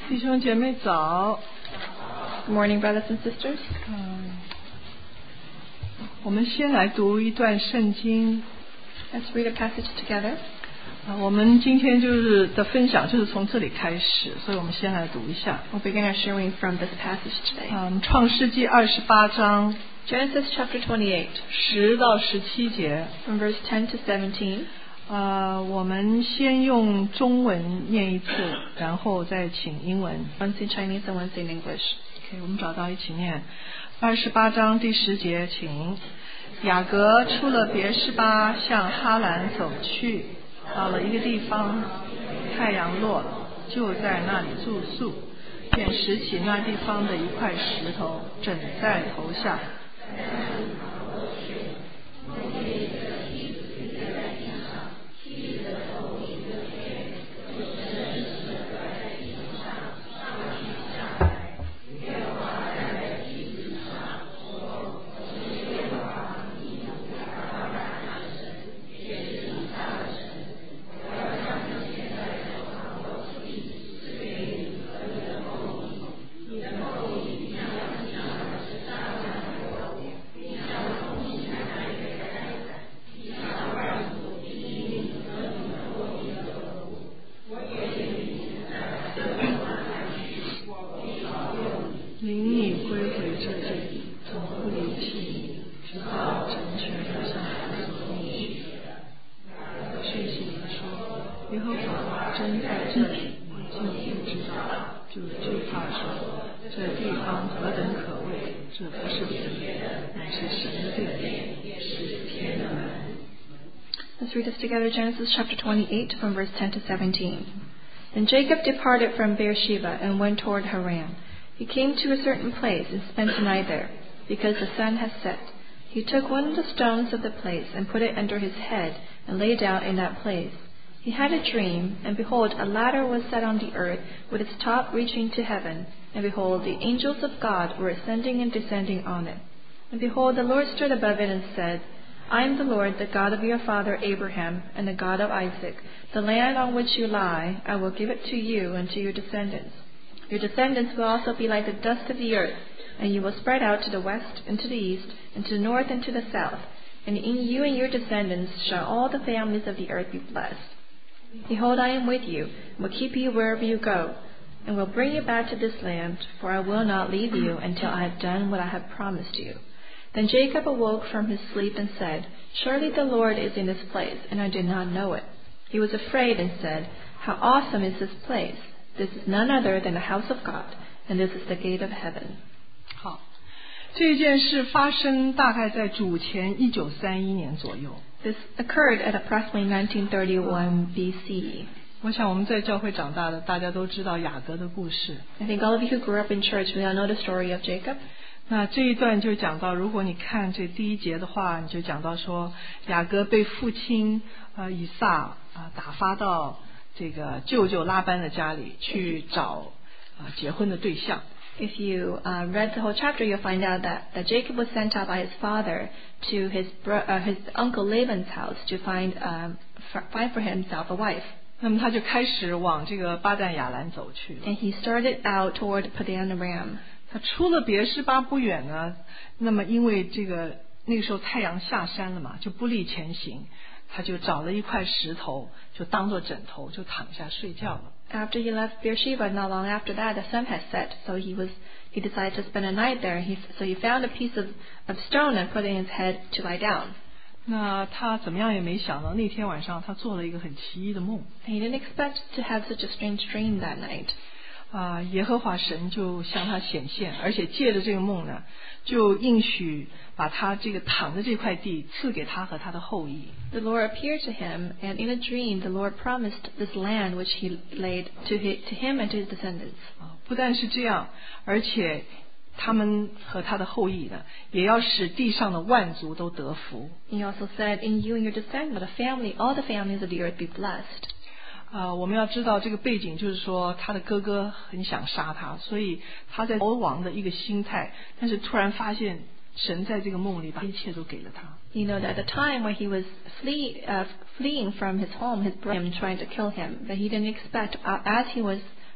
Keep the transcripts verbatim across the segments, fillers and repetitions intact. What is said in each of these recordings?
弟兄姐妹早。 Good morning, brothers and sisters. 嗯，我们先来读一段圣经。 Let's read a passage together. 啊，我们今天就是的分享就是从这里开始，所以我们先来读一下。 We'll begin our sharing from this passage today. 嗯，创世纪二十八章 Genesis chapter twenty-eight, 十到十七节。 from verse ten to seventeen. 呃，我们先用中文念一次，然后再请英文。 Once in Chinese and once in English. OK， 我们找到一起念。二十八章第十节，请。雅各出了别是巴，向哈兰走去，到了一个地方，太阳落了，就在那里住宿，便拾起那地方的一块石头，枕在头下。 Let's read this together, Genesis chapter twenty-eight, from verse ten to seventeen. Then Jacob departed from Beersheba and went toward Haran. He came to a certain place and spent the night there, because the sun had set. He took one of the stones of the place and put it under his head and lay down in that place. He had a dream, and behold, a ladder was set on the earth with its top reaching to heaven, and behold, the angels of God were ascending and descending on it. And behold, the Lord stood above it and said, I am the Lord, the God of your father Abraham, and the God of Isaac. The land on which you lie, I will give it to you and to your descendants. Your descendants will also be like the dust of the earth, and you will spread out to the west and to the east, and to the north and to the south. And in you and your descendants shall all the families of the earth be blessed. Behold, I am with you, and will keep you wherever you go, and will bring you back to this land, for I will not leave you until I have done what I have promised you. Then Jacob awoke from his sleep and said, Surely the Lord is in this place, and I did not know it. He was afraid and said, How awesome is this place! This is none other than the house of God, and this is the gate of heaven. 好，这件事发生大概在主前一九三一年左右。 This occurred at approximately nineteen thirty-one B C. 我想我们在教会长大的，大家都知道雅各的故事。 I think all of you who grew up in church will know the story of Jacob. 那这一段就讲到，如果你看这第一节的话，你就讲到说，雅各被父亲呃以撒啊、呃、打发到这个舅舅拉班的家里去找啊、呃、结婚的对象。 If you uh, read the whole chapter, you'll find out that, that Jacob was sent out by his father to his bro- uh, his uncle Laban's house to find um, f- find for himself a wife. 那么他就开始往这个巴旦亚兰走去了。 And he started out toward Padan Aram. 他出了别是巴不远呢，那么因为这个那个时候太阳下山了嘛，就不利前行，他就找了一块石头，就当做枕头，就躺下睡觉了。 After he left Beersheba, not long after that, the sun had set, so he was he decided to spend a night there. He so he found a piece of, of stone and put it in his head to lie down. 那他怎么样也没想到，那天晚上他做了一个很奇异的梦。 And he didn't expect to have such a strange dream that night. 啊，耶和华神就向他显现，而且借着这个梦呢，就应许把他这个躺的这块地赐给他和他的后裔。 The Lord appeared to him, and in a dream the Lord promised this land which he laid to his, to him and to his descendants. 啊，不但是这样，而且他们和他的后裔呢，也要使地上的万族都得福。 He also said, In you and your descendants, the family, all the families of the earth be blessed. 啊、呃，我们要知道这个背景，就是说他的哥哥很想杀他，所以他在逃亡的一个心态，但是突然发现神在这个梦里把一切都给了他。 You know that at the time when he was flee, uh, fleeing from his home, his brother trying to kill him, but he didn't expect uh, as he was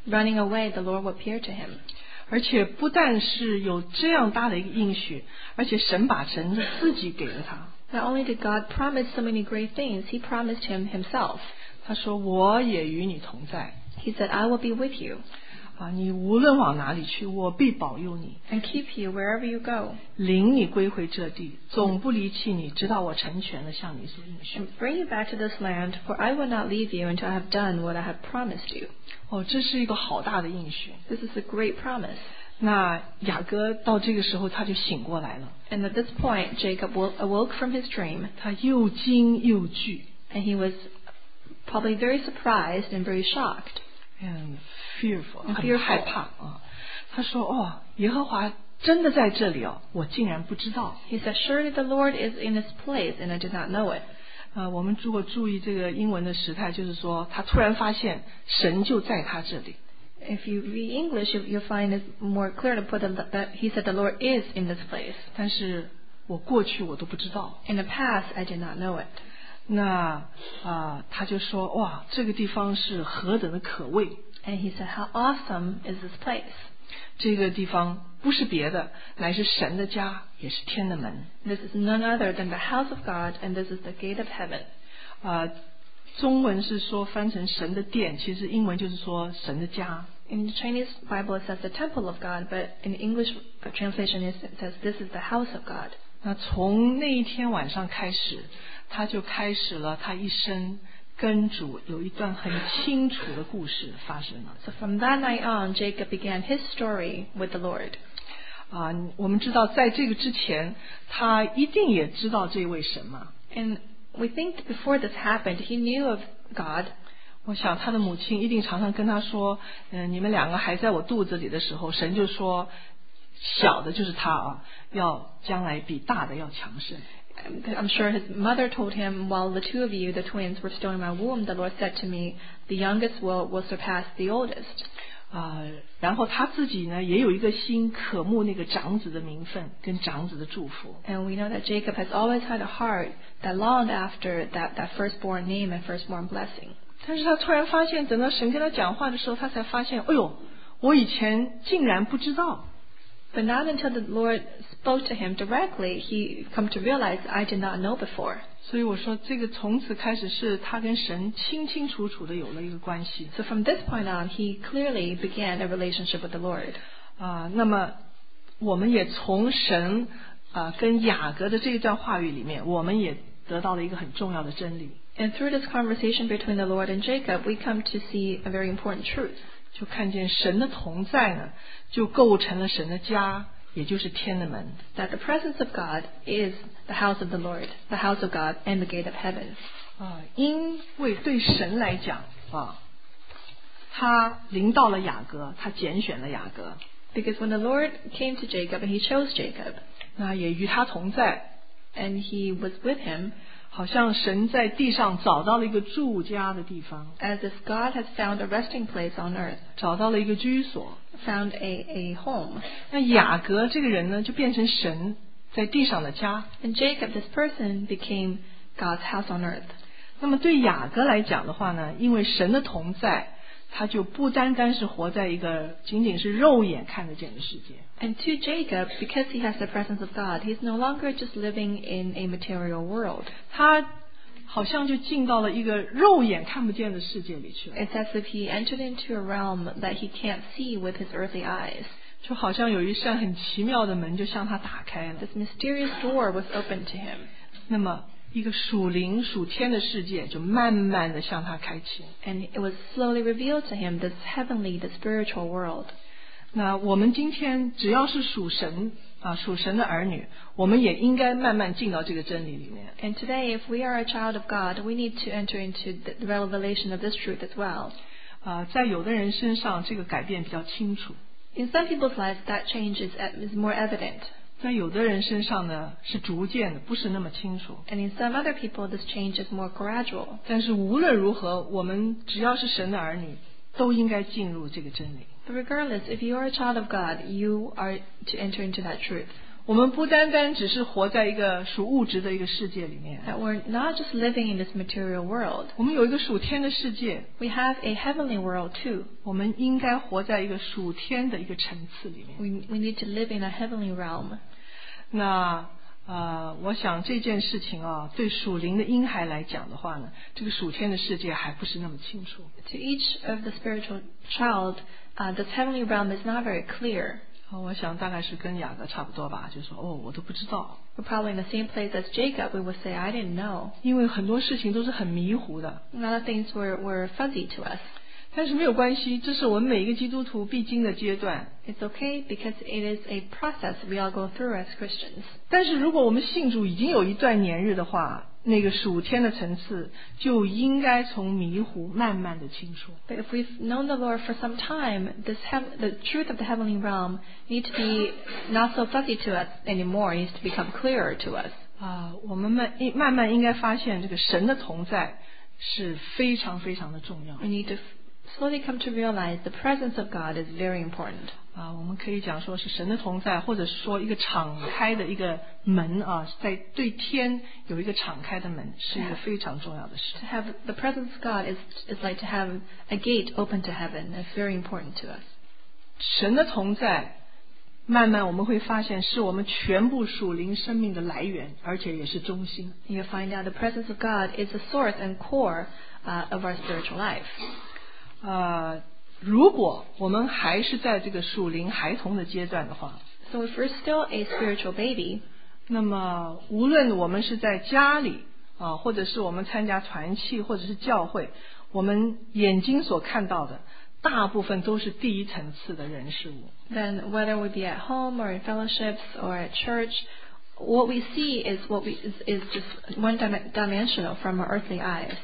running away, the Lord will appear to him. 而且不但是有这样大的一个应许，而且神把神的自己给了他。 Not only did God promise so many great things, he promised him himself. 他说我也与你同在。 He said, I will be with you. 啊，你无论往哪里去，我必保佑你。 And keep you wherever you go. 领你归回这地，总不离弃你，直到我成全了向你所应许。 And bring you back to this land, for I will not leave you until I have done what I have promised you. 哦，这是一个好大的应许。 This is a great promise. 那雅各到这个时候他就醒过来了。 And at this point, Jacob awoke from his dream. 他又惊又惧。 And he was probably very surprised and very shocked. And fearful, And 很 fearful. 害怕啊。他说：“哦，耶和华真的在这里哦，我竟然不知道。” He said, Surely the Lord is in this place, and I did not know it. 呃，我们如果注意这个英文的时态，就是说他突然发现神就在他这里。 If you read English, you, you'll find it more clear to put it that he said the Lord is in this place. 但是我过去我都不知道。 In the past, I did not know it. 那啊、呃，他就说：“哇，这个地方是何等的可畏！” And he said, How awesome is this place? 这个地方不是别的，乃是神的家，也是天的门。 This is none other than the house of God, and this is the gate of heaven. 啊、呃，中文是说翻成神的殿，其实英文就是说神的家。 In the Chinese Bible, it says the temple of God, but in English translation, it says this is the house of God. 那从那一天晚上开始，他就开始了他一生跟主有一段很清楚的故事发生了。 So from that night on, Jacob began his story with the Lord. 啊、呃，我们知道在这个之前，他一定也知道这位神嘛。 And we think before this happened, he knew of God. 我想他的母亲一定常常跟他说：“嗯、呃，你们两个还在我肚子里的时候，神就说，小的就是他啊，要将来比大的要强盛。” I'm sure his mother told him, while the two of you, the twins, were still in my womb, the Lord said to me, the youngest will, will surpass the oldest. 啊、呃，然后他自己呢，也有一个心渴慕那个长子的名分跟长子的祝福。 And we know that Jacob has always had a heart that longed after that, that firstborn name and firstborn blessing. 但是他突然发现，等到神跟他讲话的时候，他才发现，哎呦，我以前竟然不知道。 But not until the Lord spoke to him directly, he come to realize, I did not know before. 所以我说，这个从此开始是他跟神清清楚楚的有了一个关系。 So from this point on, he clearly began a relationship with the Lord. 啊、呃，那么我们也从神啊、呃、跟雅各的这一段话语里面，我们也得到了一个很重要的真理。 And through this conversation between the Lord and Jacob, we come to see a very important truth. 就看见神的同在呢，就构成了神的家，也就是天的门。 That the presence of God is the house of the Lord, the house of God, and the gate of heaven. 啊，因为对神来讲啊，他临到了雅各，他拣选了雅各。 Because when the Lord came to Jacob and he chose Jacob, 那也与他同在， and he was with him, 好像神在地上找到了一个住家的地方， as if God has found a resting place on earth, 找到了一个居所。 found a, a home. 那雅各这个人呢，就变成神在地上的家。 And Jacob, this person, became God's house on earth. 那么对雅各来讲的话呢，因为神的同在，他就不单单是活在一个仅仅是肉眼看得见的世界。 And to Jacob, because he has the presence of God, he's no longer just living in a material world. 他好像就进到了一个肉眼看不见的世界里去了， It's as if he entered into a realm that he can't see with his earthly eyes. 就好像有一扇很奇妙的门就向他打开了。 This mysterious door was opened to him. 那么一个属灵属天的世界就慢慢的向他开启。 And it was slowly revealed to him, this heavenly, the spiritual world. 那我们今天只要是属神啊，属神的儿女，我们也应该慢慢进到这个真理里面。 And today, if we are a child of God, we need to enter into the revelation of this truth as well. 啊，在有的人身上这个改变比较清楚， In some people's lives, that change is, is more evident. 在有的人身上呢是逐渐的，不是那么清楚。 And in some other people, this change is more gradual. 但是无论如何，我们只要是神的儿女，都应该进入这个真理。 But regardless, if you are a child of God, you are to enter into that truth. 我们不单单只是活在一个属物质的一个世界里面， that we're not just living in this material world. 我们有一个属天的世界， We have a heavenly world too. 我们应该活在一个属天的一个层次里面。 We, we need to live in a heavenly realm. 那呃，我想这件事情啊，对属灵的婴孩来讲的话呢，这个属天的世界还不是那么清楚。 To each of the spiritual child, uh, this heavenly realm is not very clear. 我想大概是跟雅各差不多吧，就说哦，我都不知道。 We're probably in the same place as Jacob. We would say, I didn't know. 因为很多事情都是很迷糊的。 A lot of things were, were fuzzy to us. 但是没有关系，这是我们每一个基督徒必经的阶段。 It's okay because it is a process we all go through as Christians. 但是如果我们信主已经有一段年日的话，那个属天的层次就应该从迷糊慢慢的清楚。 But if we've known the Lord for some time, this heav- the truth of the heavenly realm needs to be not so fuzzy to us anymore. It needs to become clearer to us. 啊，我们慢慢慢应该发现，这个神的同在是非常非常的重要。 We need to slowly come to realize the presence of God is very important. 啊，我们可以讲说是神的同在，或者是说一个敞开的一个门啊，在对天有一个敞开的门，是一个非常重要的事。 To have the presence of God is is like to have a gate open to heaven. That's very important to us. 神的同在，慢慢我们会发现是我们全部属灵生命的来源，而且也是中心。 You'll find out the presence of God is the source and core uh, of our spiritual life. 呃，如果我们还是在这个属灵孩童的阶段的话， So if we're still a spiritual baby, 那么无论我们是在家里啊，或者是我们参加团契，或者是教会，我们眼睛所看到的大部分都是第一层次的人事物。 then whether we be at home or in fellowships or at church, what we see is what we is, is just one dim- dimensional from our earthly eyes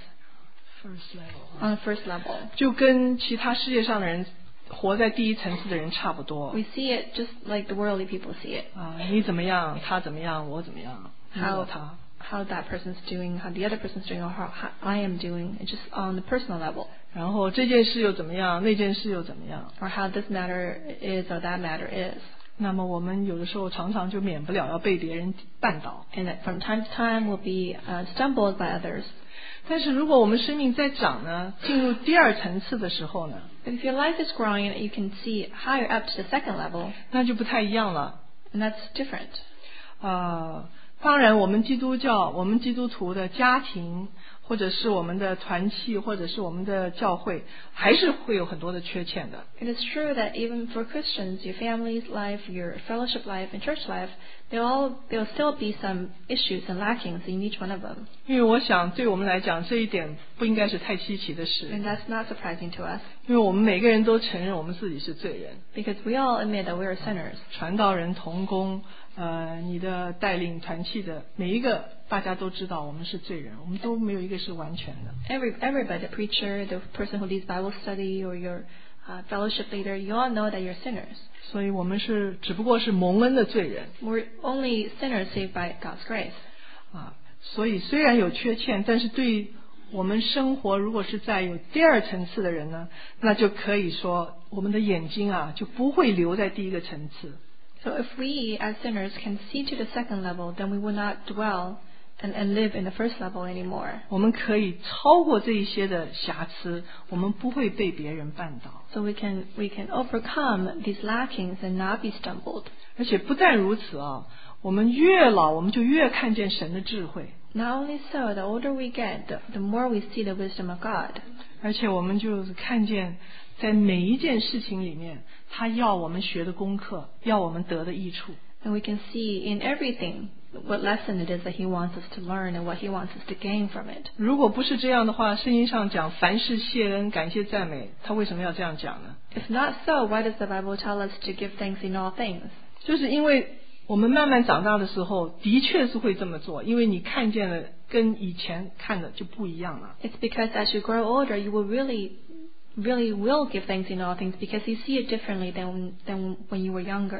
First level， on the first level. 就跟其他世界上的人活在第一层次的人差不多 We see it just like the worldly people see it. 啊，你怎么样，他怎么样，我怎么样，你我 How 他。 how that person's doing, how the other person's doing, or how, how I am doing, it's just on the personal level. 然后这件事又怎么样，那件事又怎么样？ Or how this matter is or that matter is. 那么我们有的时候常常就免不了要被别人绊倒。 And that from time to time we'll be uh, stumbled by others. 但是如果我们生命在长呢，进入第二层次的时候呢， But if your life is growing, you can see higher up to the second level, 那就不太一样了。 and that's different. 呃，当然我们基督教，我们基督徒的家庭，或者是我们的团契，或者是我们的教会，还是会有很多的缺陷的。 It is true that even for Christians, your family's life, your fellowship life, and church life, there all there will still be some issues and lackings in each one of them. 因为我想对我们来讲，这一点不应该是太稀奇的事， And that's not surprising to us, 因为我们每个人都承认我们自己是罪人。 because we all admit that we are sinners. 传道人、同工，呃，你的带领团契的每一个，大家都知道我们是罪人，我们都没有一个是完全的。 Every everybody, the preacher, the person who leads Bible study, or your uh, fellowship leader, you all know that you're sinners. 所以我们是只不过是蒙恩的罪人 We're only sinners saved by God's grace. 啊。所以虽然有缺陷，但是对我们生活如果是在有第二层次的人呢，那就可以说我们的眼睛啊就不会留在第一个层次。 So if we as sinners can see to the second level, then we will not dwell and, and live in the first level anymore. 我们可以超过这一些的瑕疵，我们不会被别人绊倒。 So we can we can overcome these lackings and not be stumbled. 而且不但如此啊，我们越老，我们就越看见神的智慧， Not only so, the older we get, the, the more we see the wisdom of God. 而且我们就是看见在每一件事情里面，他要我们学的功课，要我们得的益处。 And we can see in everything what lesson it is that He wants us to learn and what He wants us to gain from it. 如果不是这样的话，圣经上讲凡事谢恩、感谢赞美，他为什么要这样讲呢？ If not so, why does the Bible tell us to give thanks in all things? 就是因为我们慢慢长大的时候，的确是会这么做，因为你看见了跟以前看的就不一样了。 It's because as you grow older, you will really, really will give thanks in all things because you see it differently than than when you were younger.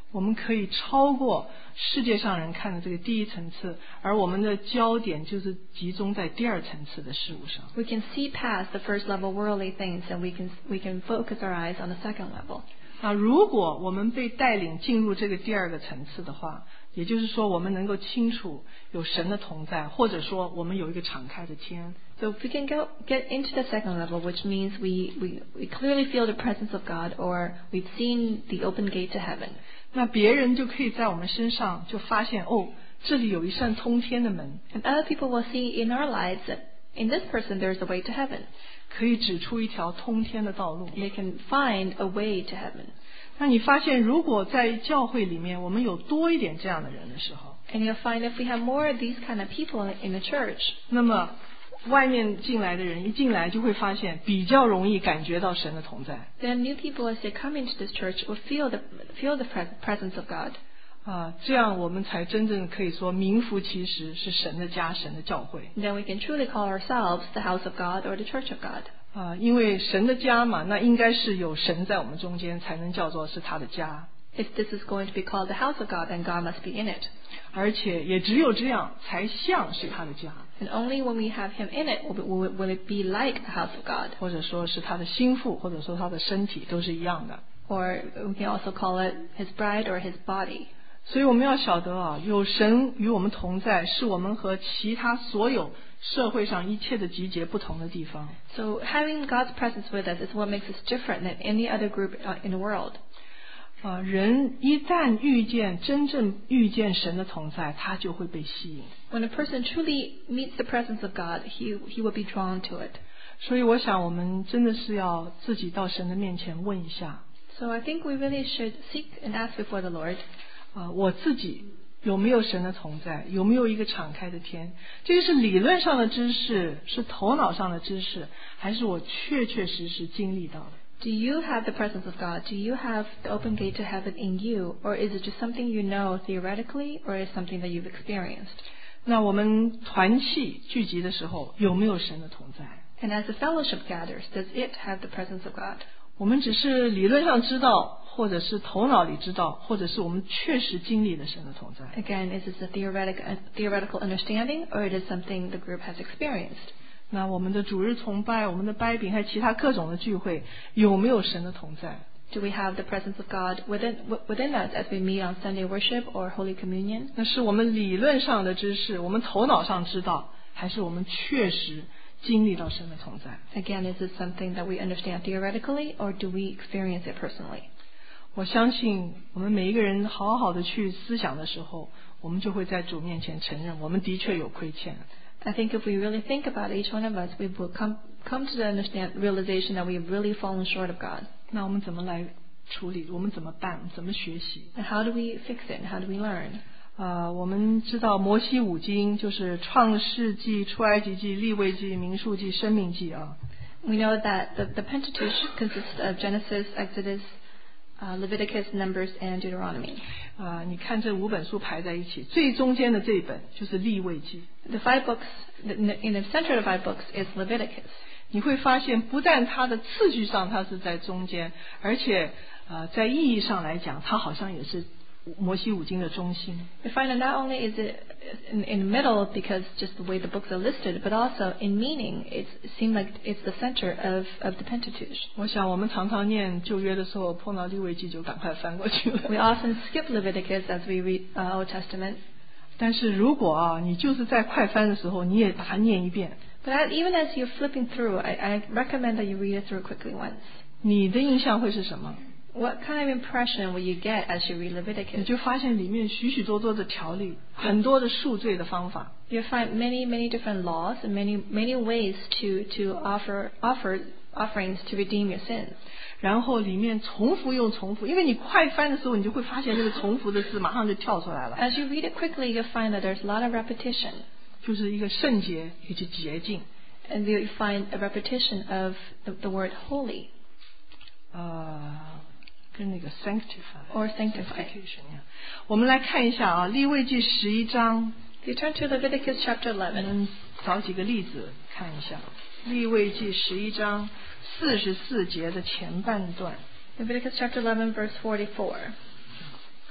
我们可以超过世界上人看的这个第一层次，而我们的焦点就是集中在第二层次的事物上。 We can see past the first level worldly things, and we can we can focus our eyes on the second level. 那如果我们被带领进入这个第二个层次的话，也就是说我们能够清楚有神的同在，或者说我们有一个敞开的天。 So if we can go get into the second level, which means we, we, we clearly feel the presence of God, or we've seen the open gate to heaven. 那别人就可以在我们身上就发现，哦，这里有一扇通天的门， And other people will see in our lives that in this person there's a way to heaven. 可以指出一条通天的道路。 They can find a way to heaven. 那你发现，如果在教会里面我们有多一点这样的人的时候， And you'll find if we have more of these kind of people in the church, 那么外面进来的人一进来就会发现比较容易感觉到神的同在。 then new people as they come into this church will feel the feel the pres- presence of God. 啊，这样我们才真正可以说名副其实是神的家，神的教会。 Then we can truly call ourselves the house of God or the church of God. 啊，因为神的家嘛，那应该是有神在我们中间，才能叫做是他的家。 If this is going to be called the house of God, then God must be in it. 而且也只有这样才像是他的家， And only when we have Him in it will, will, will it be like the house of God. 或者说是他的心腹，或者说他的身体，都是一样的。 Or we can also call it His bride or His body. 所以我们要晓得啊，有神与我们同在，是我们和其他所有社会上一切的集结不同的地方。 So having God's presence with us is what makes us different than any other group in the world. 啊，人一旦遇见真正遇见神的同在，他就会被吸引。 When a person truly meets the presence of God, he he will be drawn to it. 所以我想，我们真的是要自己到神的面前问一下， So I think we really should seek and ask before the Lord. 啊，我自己有没有神的同在？有没有一个敞开的天？这个是理论上的知识，是头脑上的知识，还是我确确实实经历到的？ Do you have the presence of God? Do you have the open gate to heaven in you? Or is it just something you know theoretically, or is it something that you've experienced? 那我们团契聚集的时候，有没有神的同在？ And as the fellowship gathers, does it have the presence of God? 我们只是理论上知道，或者是头脑里知道，或者是我们确实经历了神的同在。 Again, is this a theoretic, a theoretical understanding, or it is something the group has experienced? 那我们的主日崇拜、我们的掰饼，还有其他各种的聚会，有没有神的同在？ Do we have the presence of God within within us as we meet on Sunday worship or Holy Communion? 那是我们理论上的知识，我们头脑上知道，还是我们确实经历到神的同在？ Again, is it something that we understand theoretically, or do we experience it personally? 我相信我们每一个人好好的去思想的时候，我们就会在主面前承认，我们的确有亏欠。 I think if we really think about it, each one of us, we will come come to the understand realization that we have really fallen short of God. 那我们怎么来处理？我们怎么办？怎么学习？ And how do we fix it? And how do we learn? 呃，我们知道摩西五经就是创世纪、出埃及记、利未记、民数记、申命记啊。 We know that the, the Pentateuch consists of Genesis, Exodus, uh, Leviticus, Numbers, and Deuteronomy. 啊、你看这五本书排在一起，最中间的这一本就是利未记。 The five books, in the, in the center of the five books is Leviticus. 你会发现，不但它的次序上它是在中间，而且呃，在意义上来讲，它好像也是摩西五经的中心。 We find that not only is it in, in the middle because just the way the books are listed, but also in meaning, it's, it seems like it's the center of, of the Pentateuch. 我想我们常常念旧约的时候，碰到利未记就赶快翻过去了。 We often skip Leviticus as we read uh, Old Testament. 但是如果啊，你就是在快翻的时候，你也把它念一遍， But as, even as you're flipping through, I, I recommend that you read it through quickly once. 你的印象会是什么？ What kind of impression will you get as you read 你 Leviticus? 就发现里面许许多多的条例，很多的赎罪的方法。 You'll find many, many different laws and many, many ways to, to offer, offer offerings to redeem your sins. 然后里面重复又重复，因为你快翻的时候，你就会发现那个重复的字马上就跳出来了， As you read it quickly, you'll find that there's a lot of repetition. 就是一个圣洁以及洁净。 And you'll find a repetition of the, the word holy 呃，跟那个 sanctify or sanctify. sanctification 一样。我们来看一下啊，利未记十一章， If you turn to Leviticus chapter 我 eleven, 们找几个例子看一下。利未记十一章四十四节的前半段， Leviticus chapter eleven, verse forty-four.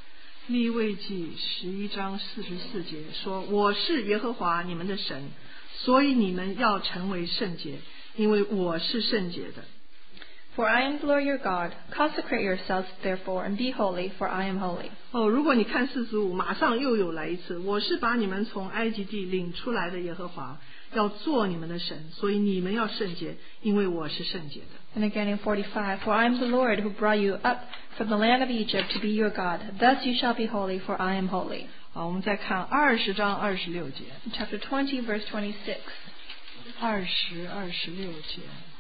利未记十一章四十四节说：“我是耶和华你们的神，所以你们要成为圣洁，因为我是圣洁的。” For I am the Lord your God. Consecrate yourselves, therefore, and be holy, for I am holy. 哦，如果你看四十五，马上又有来一次。我是把你们从埃及地领出来的耶和华，要做你们的神，所以你们要圣洁，因为我是圣洁的。 And again in forty-five, For I am the Lord who brought you up from the land of Egypt to be your God. Thus you shall be holy, for I am holy. 好，我们再看二十章二十六节。 Chapter twenty, verse twenty-six. 二十二十六节。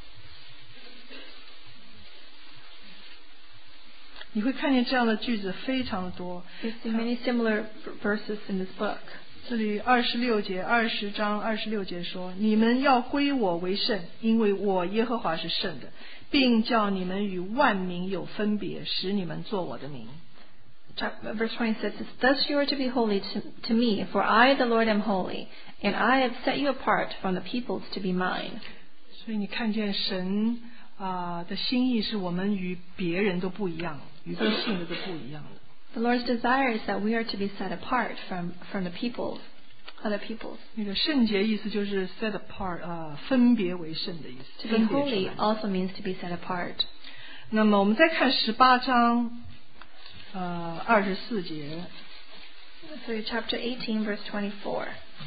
你会看见这样的句子非常的多。 You see many similar verses in this book. 这里二十六节，二十章二十六节说：“你们要归我为圣，因为我耶和华是圣的，并叫你们与万民有分别，使你们做我的民。” Verse twenty-six says, Thus you are to be holy to, to me, for I, the Lord, am holy, and I have set you apart from the peoples to be mine. 所以你看见神啊、呃、的心意是我们与别人都不一样，与不信的都不一样的。 The Lord's desire is that we are to be set apart from, from the peoples, other peoples. 那个圣洁意思就是 set apart 啊、呃，分别为圣的意思。 To be holy also means to be set apart. 那么我们再看十八章呃二十四节。 So chapter eighteen, verse twenty-four.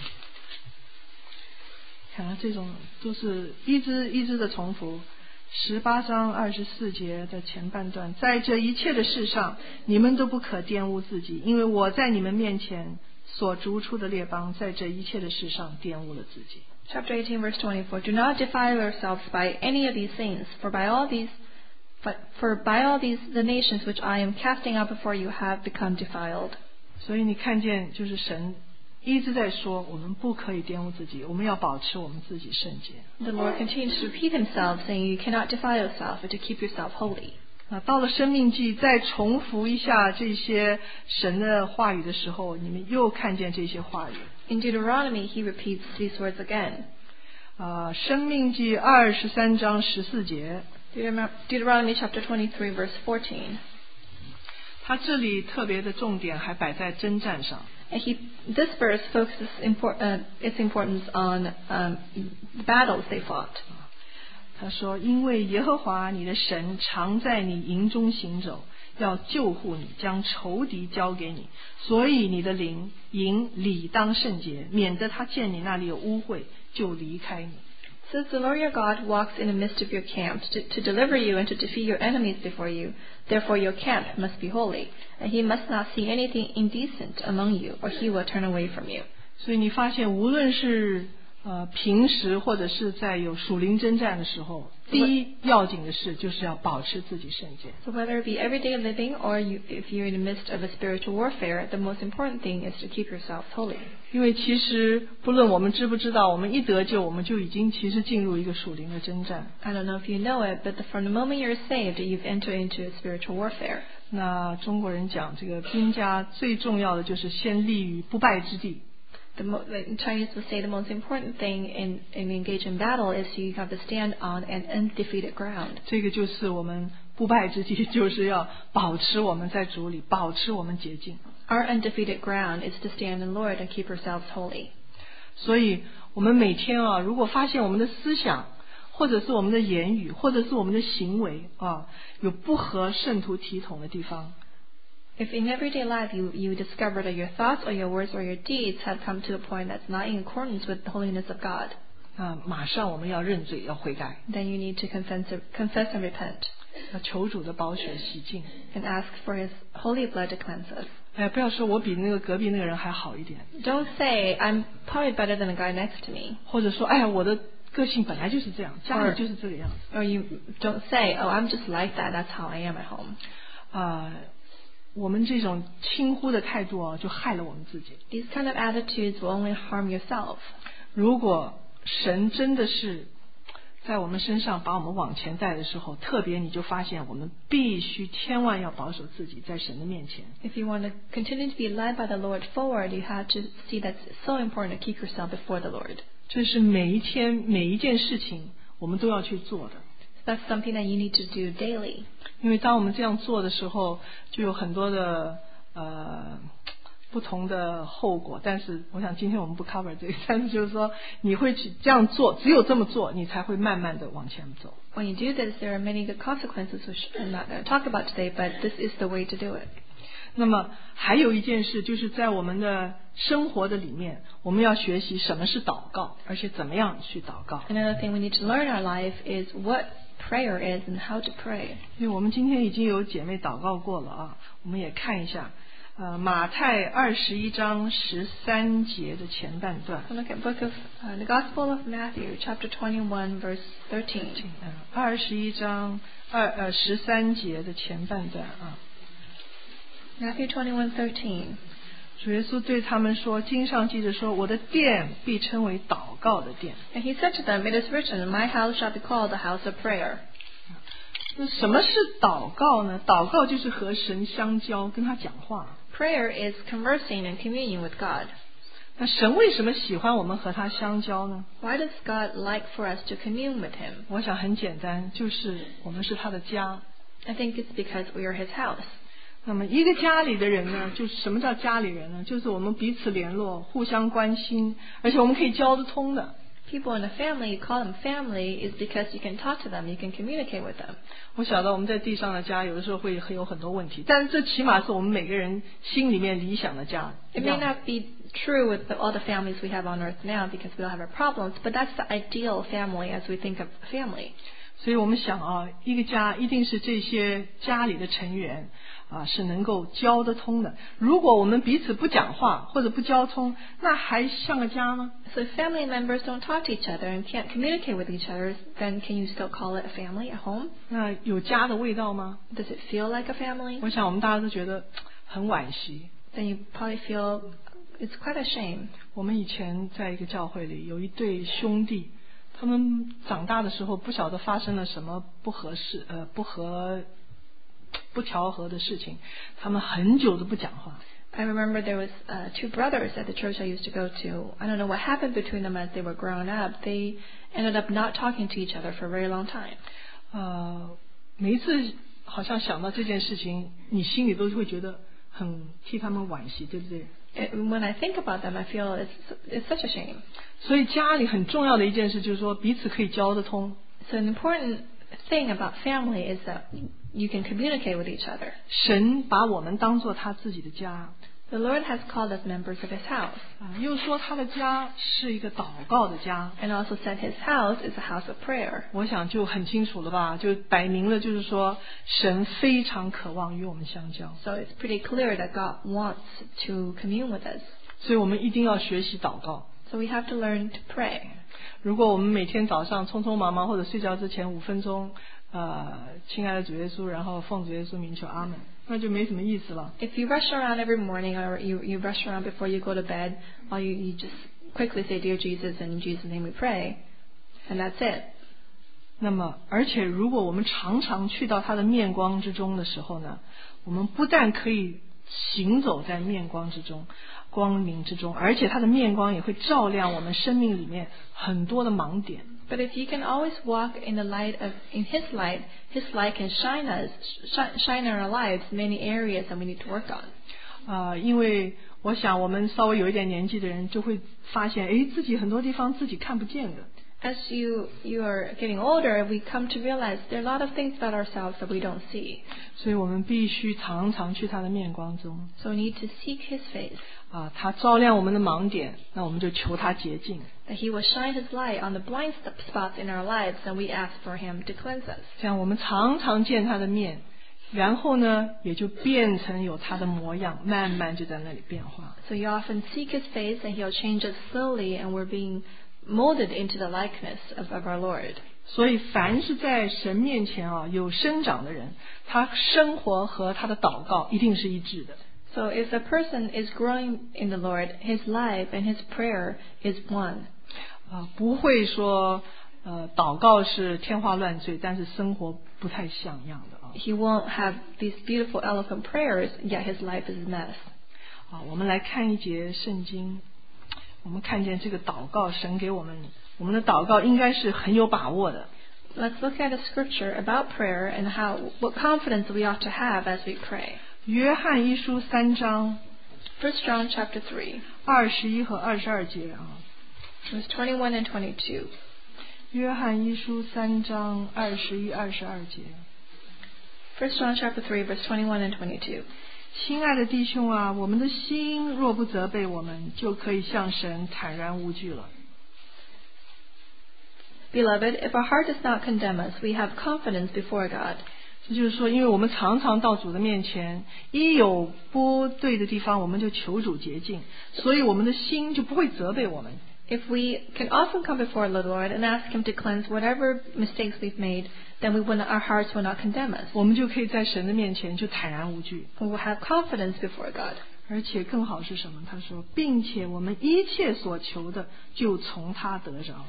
看看这种都是一支一支的重复。十八章二十四节的前半段，在这一切的事上，你们都不可玷污自己，因为我在你们面前所逐出的列邦，在这一切的事上玷污了自己。 Chapter eighteen, verse twenty-four. Do not defile yourselves by any of these things, for by all these, but for by all these the nations which I am casting out before you have become defiled. 所以你看见，就是神一直在说，我们不可以玷污自己，我们要保持我们自己圣洁。 The Lord continues to repeat himself, saying you cannot defile yourself, but to keep yourself holy. 啊，到了生命记再重复一下这些神的话语的时候，你们又看见这些话语。 In Deuteronomy, he repeats these words again. 啊，生命记二十三章十四节。 Deuteronomy chapter twenty-three, verse fourteen. 他这里特别的重点还摆在征战上。 And he, this verse focuses import, uh, its importance on um, the battles they fought. 他说：“因为耶和华你的神常在你营中行走，要救护你，将仇敌交给你，所以你的灵营理当圣洁，免得他见你那里有污秽，就离开你。” Says the Lord your God walks in the midst of your camp to, to deliver you and to defeat your enemies before you. Therefore your camp must be holy, and he must not see anything indecent among you, or he will turn away from you. 所以你发现，无论是呃平时或者是在有属灵征战的时候，第一要紧的事就是要保持自己圣洁。 So whether it be everyday living or you, if you're in the midst of a spiritual warfare, the most important thing is to keep yourself holy. 因为其实不论我们知不知道，我们一得救，我们就已经其实进入一个属灵的征战。 I don't know if you know it, but the, from the moment you're saved, you've entered into a spiritual warfare. 那中国人讲这个兵家最重要的就是先立于不败之地。 The mo- the Chinese would say the most important thing in, in engaging battle is you have to stand on an undefeated ground. 这个就是我们不败之地，就是要保持我们在主里，保持我们洁净。 Our undefeated ground is to stand in the Lord and keep ourselves holy. 所以我们每天啊，如果发现我们的思想，或者是我们的言语，或者是我们的行为啊，有不合圣徒体统的地方， If in everyday life you, you discover that your thoughts or your words or your deeds have come to a point that's not in accordance with the holiness of God, 啊，马上我们要认罪，要悔改， then you need to confess, confess and repent 要求主的宝血洗净。 and ask for His holy blood to cleanse us. 哎，不要说我比那个隔壁那个人还好一点， Don't say, I'm probably better than the guy next to me. 或者说，哎呀，我的个性本来就是这样，家里就是这个样子。 Or you don't say, oh, I'm just like that. That's how I am at home. 啊，我们这种轻忽的态度啊，就害了我们自己。 These kind of attitudes will only harm yourself. 如果神真的是在我们身上把我们往前带的时候，特别你就发现我们必须千万要保守自己在神的面前。 If you want to continue to be led by the Lord forward, you have to see that it's so important to keep yourself before the Lord. 这是每一天每一件事情我们都要去做的。 That's something that you need to do daily. 因为当我们这样做的时候，就有很多的呃不同的后果，但是我想今天我们不 cover 这个，但是就是说你会去这样做，只有这么做，你才会慢慢的往前走。 When you do this, there are many good consequences, which I'm not going to talk about today, but this is the way to do it. 那么还有一件事，就是在我们的生活的里面，我们要学习什么是祷告，而且怎么样去祷告。 Another thing we need to learn in our life is what prayer is and how to pray. 因为我们今天已经有姐妹祷告过了啊，我们也看一下，呃，马太二十一章十三节的前半段。 So look at book of uh, the Gospel of Matthew, chapter twenty-one, verse thirteen. 嗯，二十一章二呃十三节的前半段啊。 Matthew twenty-one thirteen. 主耶稣对他们说，经上记着说，我的殿必称为祷告的殿。 And he said to them, It is written, My house shall be called the house of prayer. 那什么是祷告呢？祷告就是和神相交，跟他讲话。 Prayer is conversing and communion with God. 那神为什么喜欢我们和他相交呢？ Why does God like for us to commune with him? 我想很简单，就是我们是他的家。 I think it's because we are his house. 那么一个家里的人呢，就是什么叫家里人呢？就是我们彼此联络，互相关心，而且我们可以交得通的。 People in a family, you call them family, is because you can talk to them, you can communicate with them. 我晓得我们在地上的家有的时候会有很多问题，但是这起码是我们每个人心里面理想的家。 It may not be true with the, all the families we have on earth now because we all have our problems, but that's the ideal family as we think of family. 所以我们想啊，一个家一定是这些家里的成员啊是能够交得通的。如果我们彼此不讲话或者不交通，那还像个家吗？ So if family members don't talk to each other and can't communicate with each other, then can you still call it a family, a home? 那有家的味道吗？ Does it feel like a family? 我想我们大家都觉得很惋惜。 Then you probably feel it's quite a shame. 我们以前在一个教会里有一对兄弟，他们长大的时候不晓得发生了什么不合适呃不合不调和的事情，他们很久都不讲话。 I remember there was uh, two brothers at the church I used to go to. I don't know what happened between them as they were growing up. They ended up not talking to each other for a very long time. 呃，每一次好像想到这件事情，你心里都会觉得很替他们惋惜，对不对？ And when I think about them, I feel it's it's such a shame. 所以家里很重要的一件事就是说，彼此可以交得通。 So an important thing about family is that you can communicate with each other. 神把我们当作他自己的家。 The Lord has called us members of His house, 啊，又说他的家是一个祷告的家。 and also said His house is a house of prayer. 我想就很清楚了吧，就摆明了，就是说神非常渴望与我们相交， So it's pretty clear that God wants to commune with us. 所以我们一定要学习祷告。 So we have to learn to pray. 如果我们每天早上匆匆忙忙或者睡觉之前五分钟，呃，亲爱的主耶稣，然后奉主耶稣名求阿门，那就没什么意思了。 If you rush around every morning or you, you rush around before you go to bed, or you, you just quickly say, Dear Jesus, and in Jesus' name we pray, and that's it. 那么，而且如果我们常常去到他的面光之中的时候呢，我们不但可以行走在面光之中、光明之中，而且他的面光也会照亮我们生命里面很多的盲点。 But if you can always walk in the light of, in His light, His light can shine us, shine, shine in our lives many areas that we need to work on. 啊、呃，因为我想我们稍微有一点年纪的人就会发现，哎，自己很多地方自己看不见的。 As you you are getting older, we come to realize there are a lot of things about ourselves that we don't see. 所以我们必须常常去他的面光中。 So we need to seek His face, 啊，他照亮我们的盲点，那我们就求他洁净。 that He will shine His light on the blind spots in our lives, and we ask for Him to cleanse us. 这样我们常常见他的面，然后呢，也就变成有他的模样，慢慢就在那里变化。 So you often seek His face, and He'll change us slowly, and we're being molded into the likeness of, of our Lord. 所以，凡是在神面前啊有生长的人，他生活和他的祷告一定是一致的。 So if a person is growing in the Lord, his life and his prayer is one. 啊，不会说呃祷告是天花乱坠，但是生活不太像样的啊。 He won't have these beautiful, eloquent prayers, yet his life is a mess. 啊，我们来看一节圣经，我们看见这个祷告，神给我们，我们的祷告应该是很有把握的。 Let's look at a scripture about prayer and how what confidence we ought to have as we pray. 约翰一书三章 First John chapter three, 二十一和二十二节啊。 verse twenty-one and twenty-two. 约翰一书三章二十一、二十二节。 First John chapter three, verse twenty-one and twenty-two. 亲爱的弟兄啊，我们的心若不责备我们，就可以向神坦然无惧了。 Beloved, if our heart does not condemn us, we have confidence before God. 这就是说，因为我们常常到主的面前，一有不对的地方，我们就求主洁净，所以我们的心就不会责备我们。 If we can often come before the Lord and ask Him to cleanse whatever mistakes we've made, then we will not, our hearts will not condemn us. 我们就可以在神的面前就坦然无惧。 We will have confidence before God. 而且更好是什么？他说，并且我们一切所求的，就从他得着。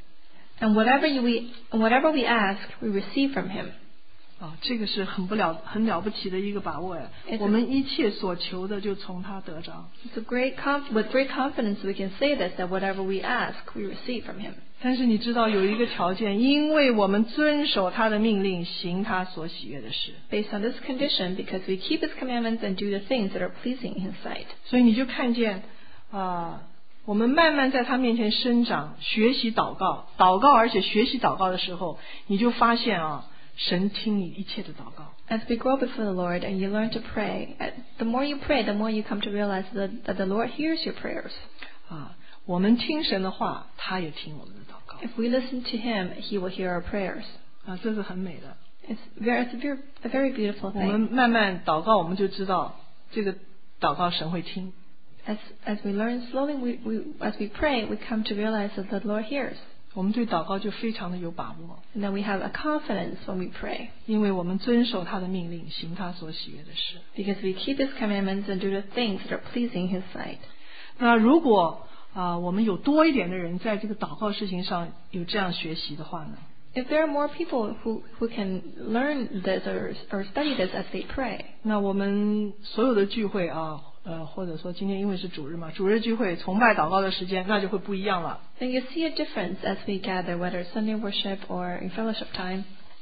And whatever you, we, whatever we ask, we receive from Him. 啊，这个是很不了很了不起的一个把握哎！我们一切所求的就从他得着。 It's a great conf- with great confidence we can say this, that whatever we ask, we receive from Him. 但是你知道有一个条件，因为我们遵守他的命令，行他所喜悦的事。 Based on this condition, because we keep His commandments and do the things that are pleasing in His sight. 所以你就看见啊、呃，我们慢慢在他面前生长，学习祷告，祷告而且学习祷告的时候，你就发现啊。神听你一切的祷告。 As we grow before the Lord and you learn to pray, the more you pray, the more you come to realize that, that the Lord hears your prayers. 啊，我们听神的话，他也听我们的祷告。 If we listen to Him, He will hear our prayers. 啊，这是很美的。 It's very, it's a very, a very beautiful 我们 thing. 慢慢祷告，我们就知道这个祷告神会听。 As as we learn slowly, we, we as we pray, we come to realize that the Lord hears. 我们对祷告就非常的有把握， And then we have a confidence when we pray. 因为我们遵守他的命令，行他所喜悦的事。 Because we keep His commandments and do the things that are pleasing His sight. 那如果啊、呃，我们有多一点的人在这个祷告事情上有这样学习的话呢？ If there are more people who, who can learn this or, or study this as they pray, 那我们所有的聚会啊，呃，或者说今天因为是主日嘛，主日聚会崇拜祷告的时间那就会不一样了。 then you see a difference as we gather, whether it's Sunday worship or in fellowship time.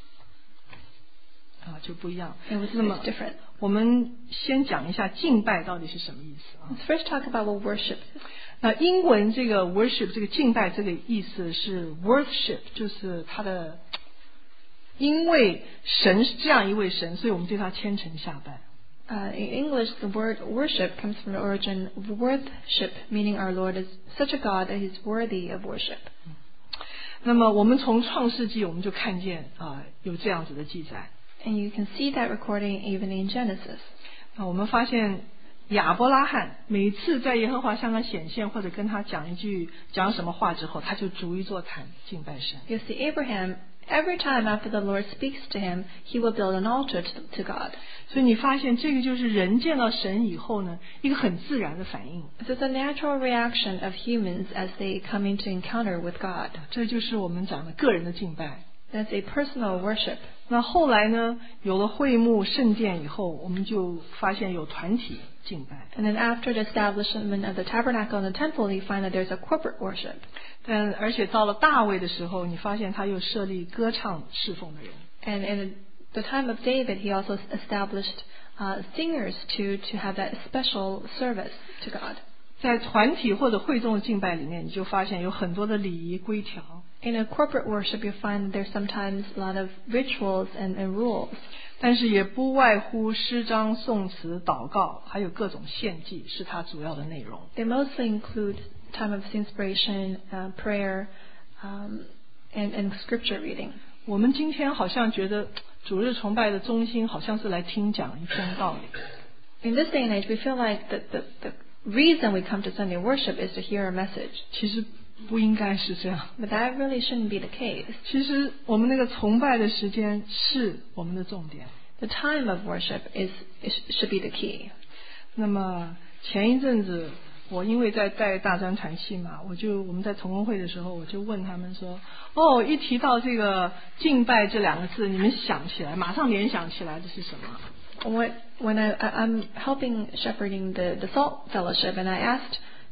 啊，就不一样。 It was 那么 different. 我们先讲一下敬拜到底是什么意思啊？ Let's first talk about what worship is. 那英文这个 worship 这个敬拜这个意思是 worship， 就是它的，因为神是这样一位神，所以我们对他虔诚下拜。 Uh, in English, the word worship comes from the origin of worthship, meaning our Lord is such a God that He's worthy of worship. 那么我们从创世纪我们就看见啊、呃、有这样子的记载。 And you can see that recording even in Genesis. 啊，我们发现亚伯拉罕每次在耶和华向他显现或者跟他讲一句讲什么话之后，他就逐一座坛敬拜神。 You see Abraham, every time after the Lord speaks to him, he will build an altar to, to God. 所以你发现这个就是人见到神以后呢，一个很自然的反应。 So it's a natural reaction of humans as they come into encounter with God. 这就是我们讲的个人的敬拜。 That's a personal worship. 那后来呢，有了会幕圣殿以后，我们就发现有团体敬拜。 And then after the establishment of the tabernacle and the temple, you find that there's a corporate worship. 但而且到了大卫的时候，你发现他又设立歌唱侍奉的人。 And in the time of David, he also established uh, singers to, to have that special service to God. 在团体或者会众的敬拜里面，你就发现有很多的礼仪规条。 In a corporate worship, you find that there's sometimes a lot of rituals and, and rules. 但是也不外乎诗章、颂词、祷告，还有各种献祭，是它主要的内容。 They mostly include time of inspiration, uh, prayer, um, and, and scripture reading. 我们今天好像觉得主日崇拜的中心好像是来听讲一篇道理。 In this day and age, we feel like the, the, the reason we come to Sunday worship is to hear a message. 其实不应该是这样。 But that really shouldn't be the case. 其实我们那个崇拜的时间是我们的重点。 The time of worship is, is should be the key. 那么前一阵子我因为在带大专团契嘛，我就我们在同工会的时候，我就问他们说，哦，一提到这个敬拜这两个字，你们想起来马上联想起来的是什么？ When, when I, I'm helping shepherding the, the Salt Fellowship, and I asked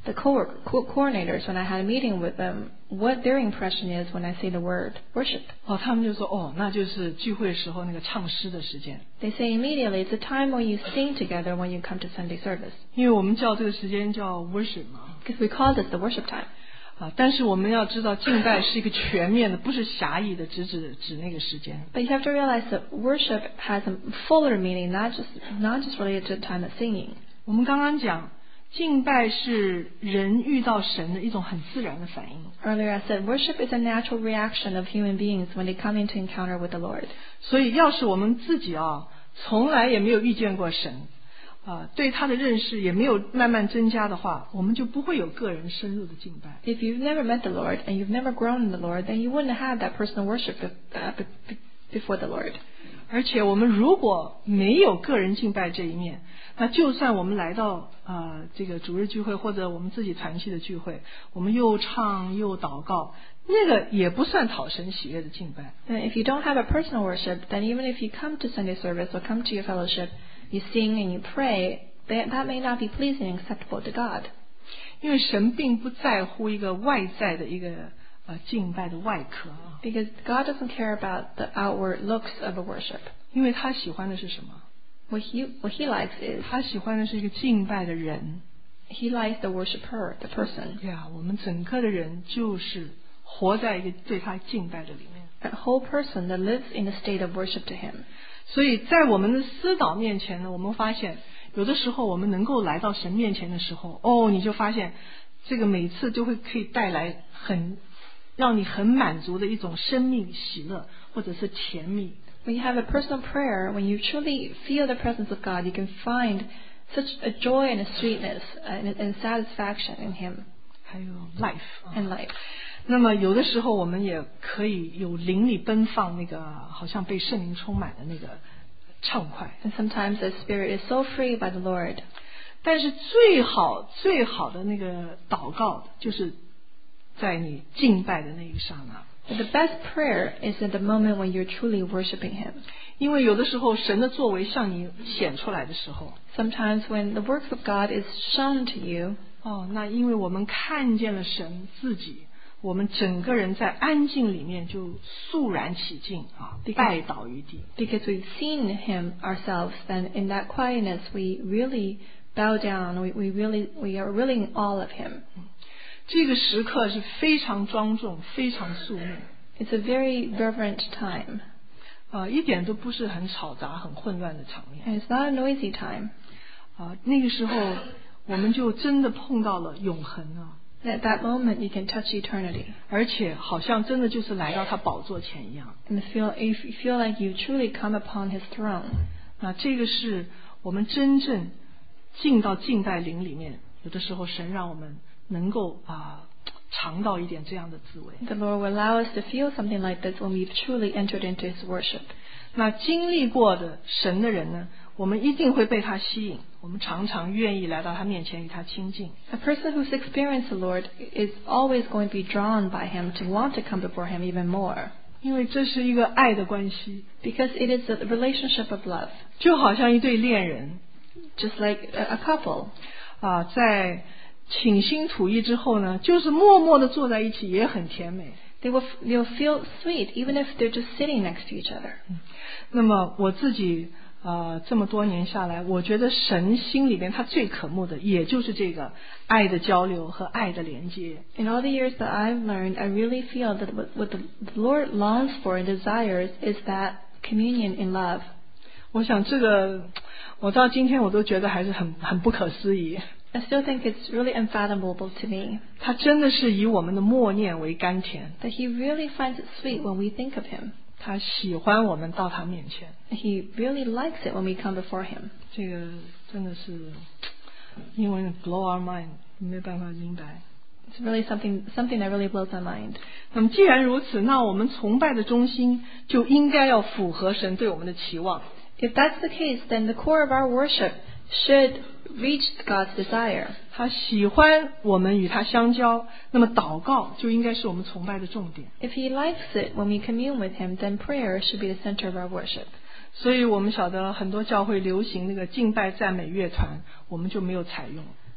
the co- co- coordinators, when I had a meeting with them, what their impression is when I say the word worship. 哦，他们就说哦，那就是聚会时候那个唱诗的时间。 They say immediately, it's a time when you sing together when you come to Sunday service. 因为我们叫这个时间叫 worship 嘛。 Because we call this the worship time. 啊，但是我们要知道敬拜是一个全面的，不是狭义的，只指指那个时间。 But you have to realize that worship has a fuller meaning, not just not just related to the time of singing. 我们刚刚讲，敬拜是人遇到神的一种很自然的反应。 Earlier I said worship is a natural reaction of human beings when they come into encounter with the Lord. 所以，要是我们自己啊，从来也没有遇见过神，啊，对他的认识也没有慢慢增加的话，我们就不会有个人深入的敬拜。 If you've never met the Lord and you've never grown in the Lord, then you wouldn't have that personal worship uh, before the Lord. 而且我们如果没有个人敬拜这一面，那就算我们来到呃这个主日聚会或者我们自己团契的聚会，我们又唱又祷告，那个也不算讨神喜悦的敬拜。 And if you don't have a personal worship, then even if you come to Sunday service or come to your fellowship, you sing and you pray, that, that may not be pleasing and acceptable to God. 因为神并不在乎一个外在的一个呃敬拜的外壳啊， Because God doesn't care about the outward looks of a worship. 因为他喜欢的是什么？ What he, what he likes is, 他喜欢的是一个敬拜的人。 he likes the worshiper, the person. 对啊，我们整个的人就是活在一个对他敬拜的里面。 A whole person that lives in a state of worship to him. 所以在我们的私祷面前呢，我们发现有的时候我们能够来到神面前的时候，哦，你就发现这个每次就会可以带来很让你很满足的一种生命喜乐或者是甜蜜。 When you have a personal prayer, when you truly feel the presence of God, you can find such a joy and a sweetness and, and satisfaction in Him 还有 life 啊 and life. 那么有的时候我们也可以有灵里奔放那个好像被圣灵充满的那个畅快。 And sometimes the Spirit is so free by the Lord. 但是最好最好的那个祷告，就是在你敬拜的那一刹那。 But the best prayer is in the moment when you're truly worshiping Him. 因为有的时候神的作为向你显出来的时候， Sometimes when the works of God is shown to you, 哦，那因为我们看见了神自己，我们整个人在安静里面就肃然起敬啊，拜倒于地。 because we've seen Him ourselves, then in that quietness we really bow down. We, we really we are really in awe of Him. 这个时刻是非常庄重、非常肃穆， It's a very reverent time. 啊，一点都不是很吵杂、很混乱的场面。 And it's not a noisy time. 啊，那个时候我们就真的碰到了永恒啊， At that moment you can touch eternity. 而且好像真的就是来到他宝座前一样。 And feel, you feel like you truly come upon His throne. 那这个是我们真正进到敬拜灵里面，有的时候神让我们能够啊尝到一点这样的滋味。 The Lord will allow us to feel something like this when we've truly entered into His worship. 那经历过的神的人呢，我们一定会被他吸引，我们常常愿意来到他面前与他亲近。 A person who's experienced the Lord is always going to be drawn by Him to want to come before Him even more. 因为这是一个爱的关系， Because it is a relationship of love. 就好像一对恋人 Just like a, a couple. 啊，在倾心吐意之后呢，就是默默的坐在一起，也很甜美。 They will, they will feel sweet even if they're just sitting next to each other. 那么我自己呃这么多年下来，我觉得神心里边他最渴慕的，也就是这个爱的交流和爱的连接。 In all the years that I've learned, I really feel that what, what the Lord longs for and desires is that communion in love. 我想这个我到今天我都觉得还是很很不可思议。 I still think it's really unfathomable to me 他真的是以我们的默念为甘甜， that He really finds it sweet when we think of Him. 他喜欢我们到他面前， He really likes it when we come before Him. 这个真的是英文 blow our mind， 没办法明白。 It's really something something that really blows my mind. 那么既然如此，那我们崇拜的中心就应该要符合神对我们的期望。 If that's the case, then the core of our worship should reach God's desire. 他喜欢我们与他相交，那么祷告就应该是我们崇拜的重点。 If He likes it when we commune with Him, then prayer should be the center of our worship. 所以我们晓得很多教会流行那个敬拜赞美乐团，我们就没有采用。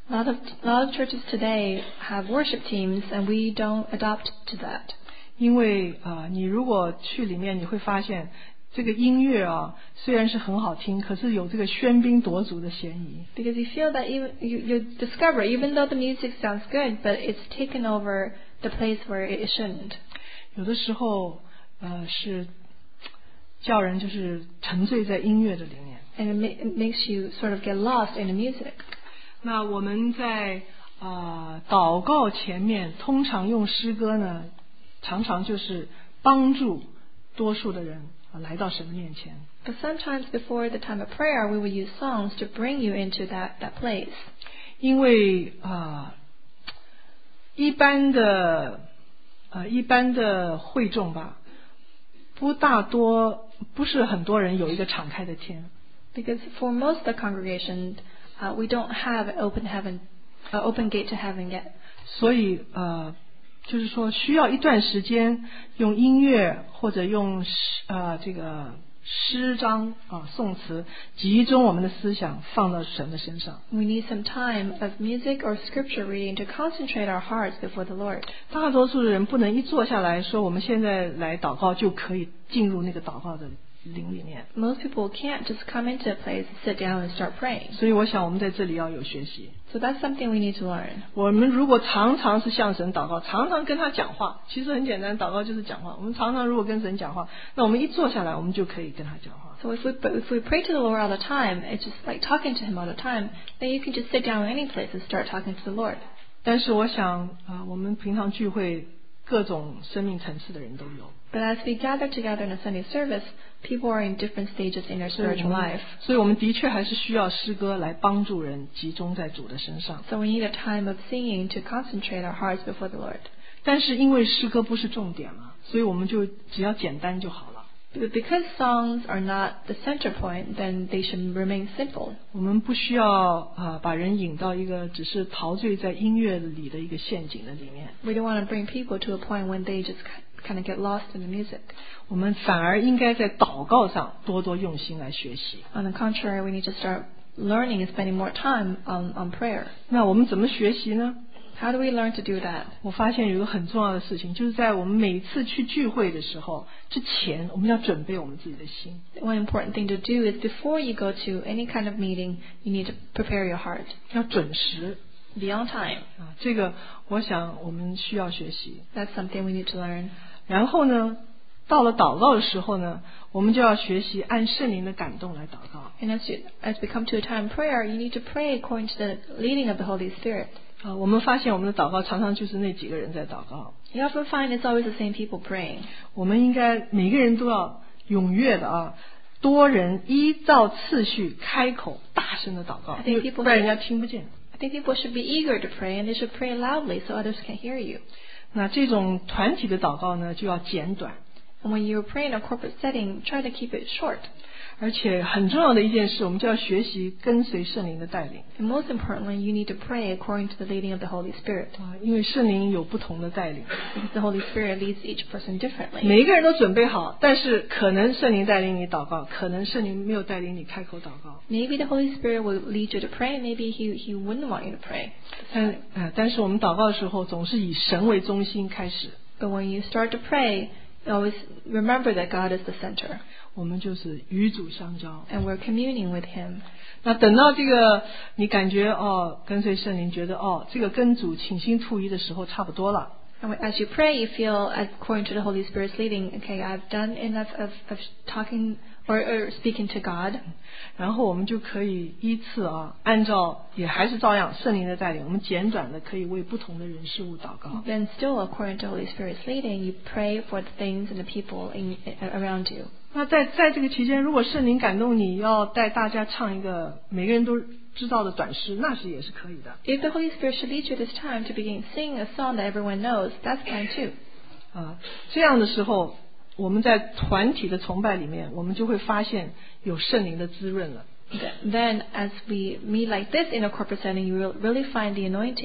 A lot of, a lot of churches today have worship teams, and we don't adopt to that. 因为啊、呃，你如果去里面，你会发现这个音乐啊，虽然是很好听，可是有这个喧宾夺主的嫌疑。 Because you feel that even you, you discover, even though the music sounds good, but it's taken over the place where it shouldn't. 有的时候，呃，是叫人就是沉醉在音乐的里面。 And it, ma- it makes you sort of get lost in the music. 那我们在啊、呃、祷告前面，通常用诗歌呢，常常就是帮助多数的人啊来到神的面前。 But sometimes before the time of prayer, we will use songs to bring you into that, that place. 因为啊、呃，一般的呃一般的会众吧，不大多不是很多人有一个敞开的天。 Because for most of the congregation, uh, we don't have open heaven, uh, open gate to heaven yet. 所以呃，就是说需要一段时间用音乐或者用诗呃这个诗章啊颂词集中我们的思想放到神的身上。 We need some time of music or scripture reading to concentrate our hearts before the Lord. 大多数的人不能一坐下来说我们现在来祷告就可以进入那个祷告的灵里面。 Most people can't just come into a place, sit down and start praying. 所以我想我们在这里要有学习。 So that's something we need to learn. 我们如果常常是向神祷告，常常跟他讲话，其实很简单，祷告就是讲话。我们常常如果跟神讲话，那我们一坐下来，我们就可以跟他讲话。 So if we if we pray to the Lord all the time, it's just like talking to Him all the time. Then you can just sit down in any place and start talking to the Lord. 但是我想啊、呃，我们平常聚会各种生命层次的人都有。 But as we gather together in a Sunday service, people are in different stages in their spiritual life. 所以我们的确还是需要诗歌来帮助人集中在主的身上。 So we need a time of singing to concentrate our hearts before the Lord. 但是因为诗歌不是重点嘛，所以我们就只要简单就好了。 But because songs are not the center point, then they should remain simple. 我们不需要啊、呃、把人引到一个只是陶醉在音乐里的一个陷阱的里面。 We don't want to bring people to a point when they just kind of get lost in the music. 我们反而应该在祷告上多多用心来学习。 On the contrary, we need to start learning and spending more time on, on prayer. 那我们怎么学习呢？ How do we learn to do that? 我发现有一个很重要的事情，就是在我们每次去聚会的时候之前，我们要准备我们自己的心。 One important thing to do is before you go to any kind of meeting, you need to prepare your heart. 要准时 Be on time. 啊，这个我想我们需要学习。 That's something we need to learn. 然后呢，到了祷告的时候呢，我们就要学习按圣灵的感动来祷告。 And as, you, as we come to a time of prayer, you need to pray according to the leading of the Holy Spirit. 啊，我们发现我们的祷告常常就是那几个人在祷告。 You often find it's always the same people praying. 我们应该每个人都要踊跃的啊，多人依照次序开口大声的祷告， I think people 不然人家听不见。 I think people should be eager to pray, and they should pray loudly so others can hear you. 那这种团体的祷告呢，就要简短。 And when you pray in a corporate setting, try to keep it short. 而且很重要的一件事，我们就要学习跟随圣灵的带领 And most importantly, you need to pray according to the leading of the Holy Spirit. 啊，因为圣灵有不同的带领， Because the Holy Spirit leads each person differently. 每一个人都准备好，但是可能圣灵带领你祷告，可能圣灵没有带领你开口祷告。 Maybe the Holy Spirit will lead you to pray, maybe he, he wouldn't want you to pray. 但啊，但是我们祷告的时候，总是以神为中心开始， But when you start to pray, always remember that God is the center. 我们就是与主相交。 And we're communing with Him. 那等到这个你感觉哦，跟随圣灵，觉得哦，这个跟主倾心吐意的时候差不多了。 And as you pray, you feel, according to the Holy Spirit's leading, okay, I've done enough of, of talking or, or speaking to God. 然后我们就可以依次啊，按照也还是照样圣灵的带领，我们简短的可以为不同的人事物祷告。 Then still, according to Holy Spirit's leading, you pray for the things and the people in, around you. 那在在这个期间，如果圣灵感动你要带大家唱一个每个人都知道的短诗，那是也是可以的。 If the Holy Spirit should lead you this time to begin singing a song that everyone knows, that's fine too. 啊，这样的时候，我们在团体的崇拜里面，我们就会发现有圣灵的滋润了。 Then, as we meet like this in a corporate setting, you will really find the anointing.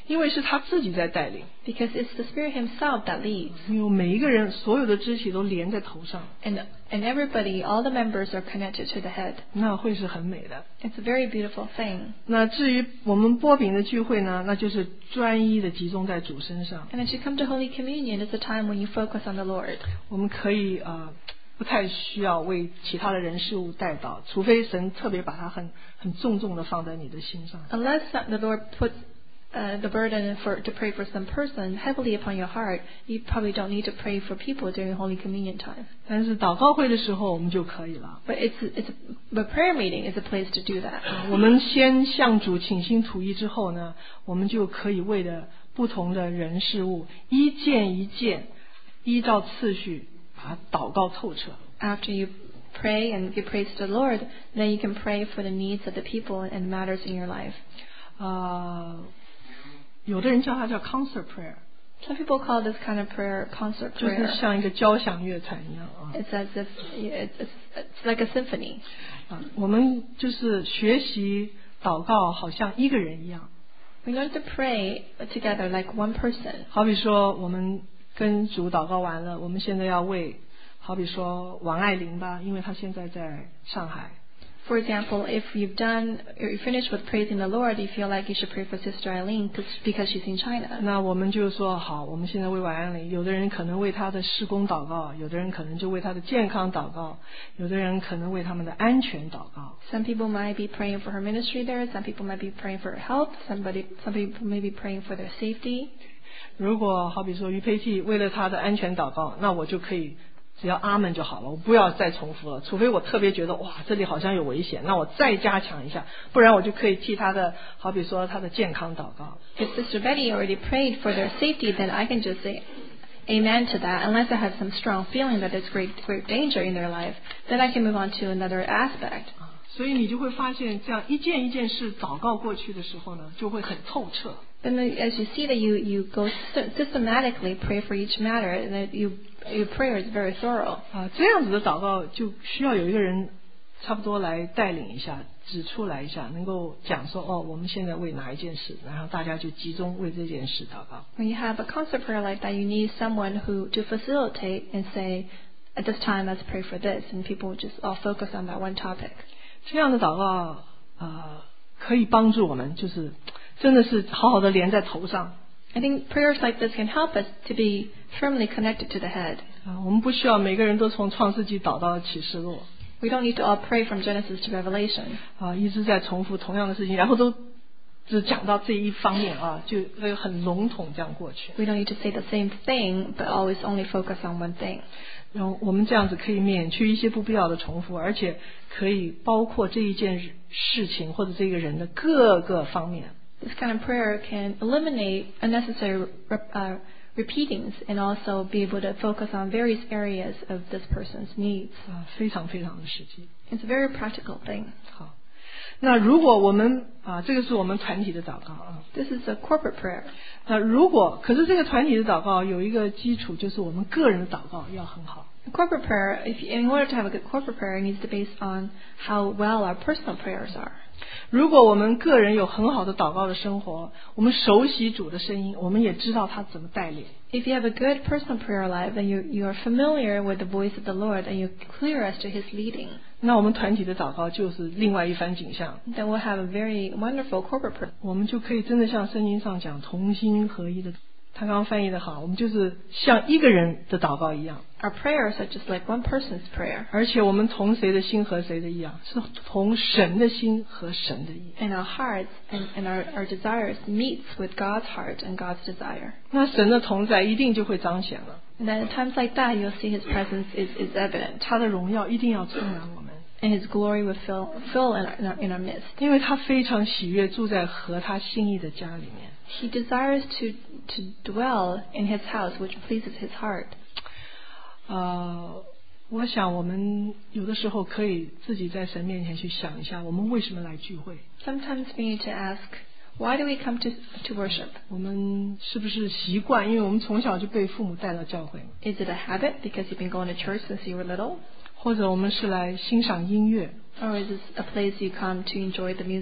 因为是他自己在带领。 Because it's the Spirit Himself that leads. 因为每一个人所有的肢体都连在头上， And, and everybody, all the members are connected to the head. 那会是很美的。 It's a very beautiful thing. 那至于我们波饼的聚会呢，那就是专一的集中在主身上。 And as you come to Holy Communion, it's a time when you focus on the Lord. 我们可以呃不太需要为其他的人事物代祷，除非神特别把它很很重重的放在你的心上。 Unless the Lord puts uh, the burden for to pray for some person heavily upon your heart, you probably don't need to pray for people during Holy Communion time. 但是祷告会的时候我们就可以了。 But it's it's a, but prayer meeting is a place to do that. 我们先向主倾心吐意之后呢，我们就可以为了不同的人事物一件一件依照次序把它祷告透彻。 After you pray and give praise to the Lord, then you can pray for the needs of the people and matters in your life. 呃，有的人叫它叫 concert prayer， Some people call this kind of prayer concert 就是 prayer. 像一个交响乐团一样啊。 It's as if it's, it's, it's like a symphony. 啊，我们就是学习祷告，好像一个人一样。 We learn to pray together like one person. 好比说，我们跟主祷告完了，我们现在要为，好比说王爱玲吧，因为她现在在上海。 For example, if you've done, or you're finished with praising the Lord, you feel like you should pray for Sister Eileen because she's in China. 那我们就说好，我们现在为王爱玲，有的人可能为她的事工祷告，有的人可能就为她的健康祷告，有的人可能为他们的安全祷告。 Some people might be praying for her ministry there. Some people might be praying for her health. Somebody, some people may be praying for their safety. 如果好比说于佩蒂为了她的安全祷告，那我就可以只要阿门就好了，我不要再重复了，除非我特别觉得哇这里好像有危险，那我再加强一下，不然我就可以替她的好比说她的健康祷告。 If Sister Betty already prayed for their safety, then I can just say amen to that. Unless I have some strong feeling that there's great, great danger in their life, then I can move on to another aspect. 所以你就会发现，这样一件一件事祷告过去的时候呢，就会很透彻。 Then as you see that you, you go systematically pray for each matter, and that you, your prayer is very thorough. 啊，这样子的祷告就需要有一个人差不多来带领一下，指出来一下，能够讲说哦，我们现在为哪一件事，然后大家就集中为这件事祷告。 When you have a concert prayer like that, you need someone who to facilitate and say, at this time, let's pray for this, and people just all focus on that one topic. 这样的祷告呃，可以帮助我们，就是真的是好好的连在头上。 I think prayers like this can help us to be firmly connected to the head. 啊，我们不需要每个人都从创世纪祷到启示录。 We don't need to all pray from Genesis to Revelation. 啊，一直在重复同样的事情，然后都只讲到这一方面啊，就会很笼统这样过去。 We don't need to say the same thing, but always only focus on one thing. 然后我们这样子可以免去一些不必要的重复，而且可以包括这一件事情或者这个人的各个方面。 This kind of prayer can eliminate unnecessary uh, repeatings and also be able to focus on various areas of this person's needs. 啊，非常非常的实际。 It's a very practical thing. 好，那如果我们啊，这个是我们团体的祷告啊。 This is a corporate prayer. 那如果可是这个团体的祷告有一个基础，就是我们个人的祷告要很好。 Corporate prayer, if you, in order to have a good corporate prayer, it needs to be based on how well our personal prayers are. 如果我们个人有很好的祷告的生活，我们熟悉主的声音，我们也知道他怎么带领。 If you have a good personal prayer life, then you you are familiar with the voice of the Lord and you're clear as to His leading. 那我们团体的祷告就是另外一番景象。 Then we'll have a very wonderful corporate prayer. 我们就可以真的像圣经上讲同心合一的，他刚刚翻译的好，我们就是像一个人的祷告一样。 Our prayers are just like one person's prayer. 而且我们同谁的心和谁的意啊？是同神的心和神的意。 And our hearts and, and our, our desires meets with God's heart and God's desire. 那神的同在一定就会彰显了， And then at times like that, you'll see His presence is, is evident. 他的荣耀一定要充满我们， And His glory will fill, fill in, our, in, our, in our midst. 因为他非常喜悦住在合他心意的家里面。 He desires to, to dwell in His house, which pleases His heart. 呃，我想我们有的时候可以自己在神面前去想一下，我们为什么来聚会？ Sometimes we need to ask, why do we come to, to worship? 我们是不是习惯？因为我们从小就被父母带到教会， Is it a habit because you've been going to church since you were little? 或者我们是来欣赏音乐， Or is this a place you come to enjoy the music?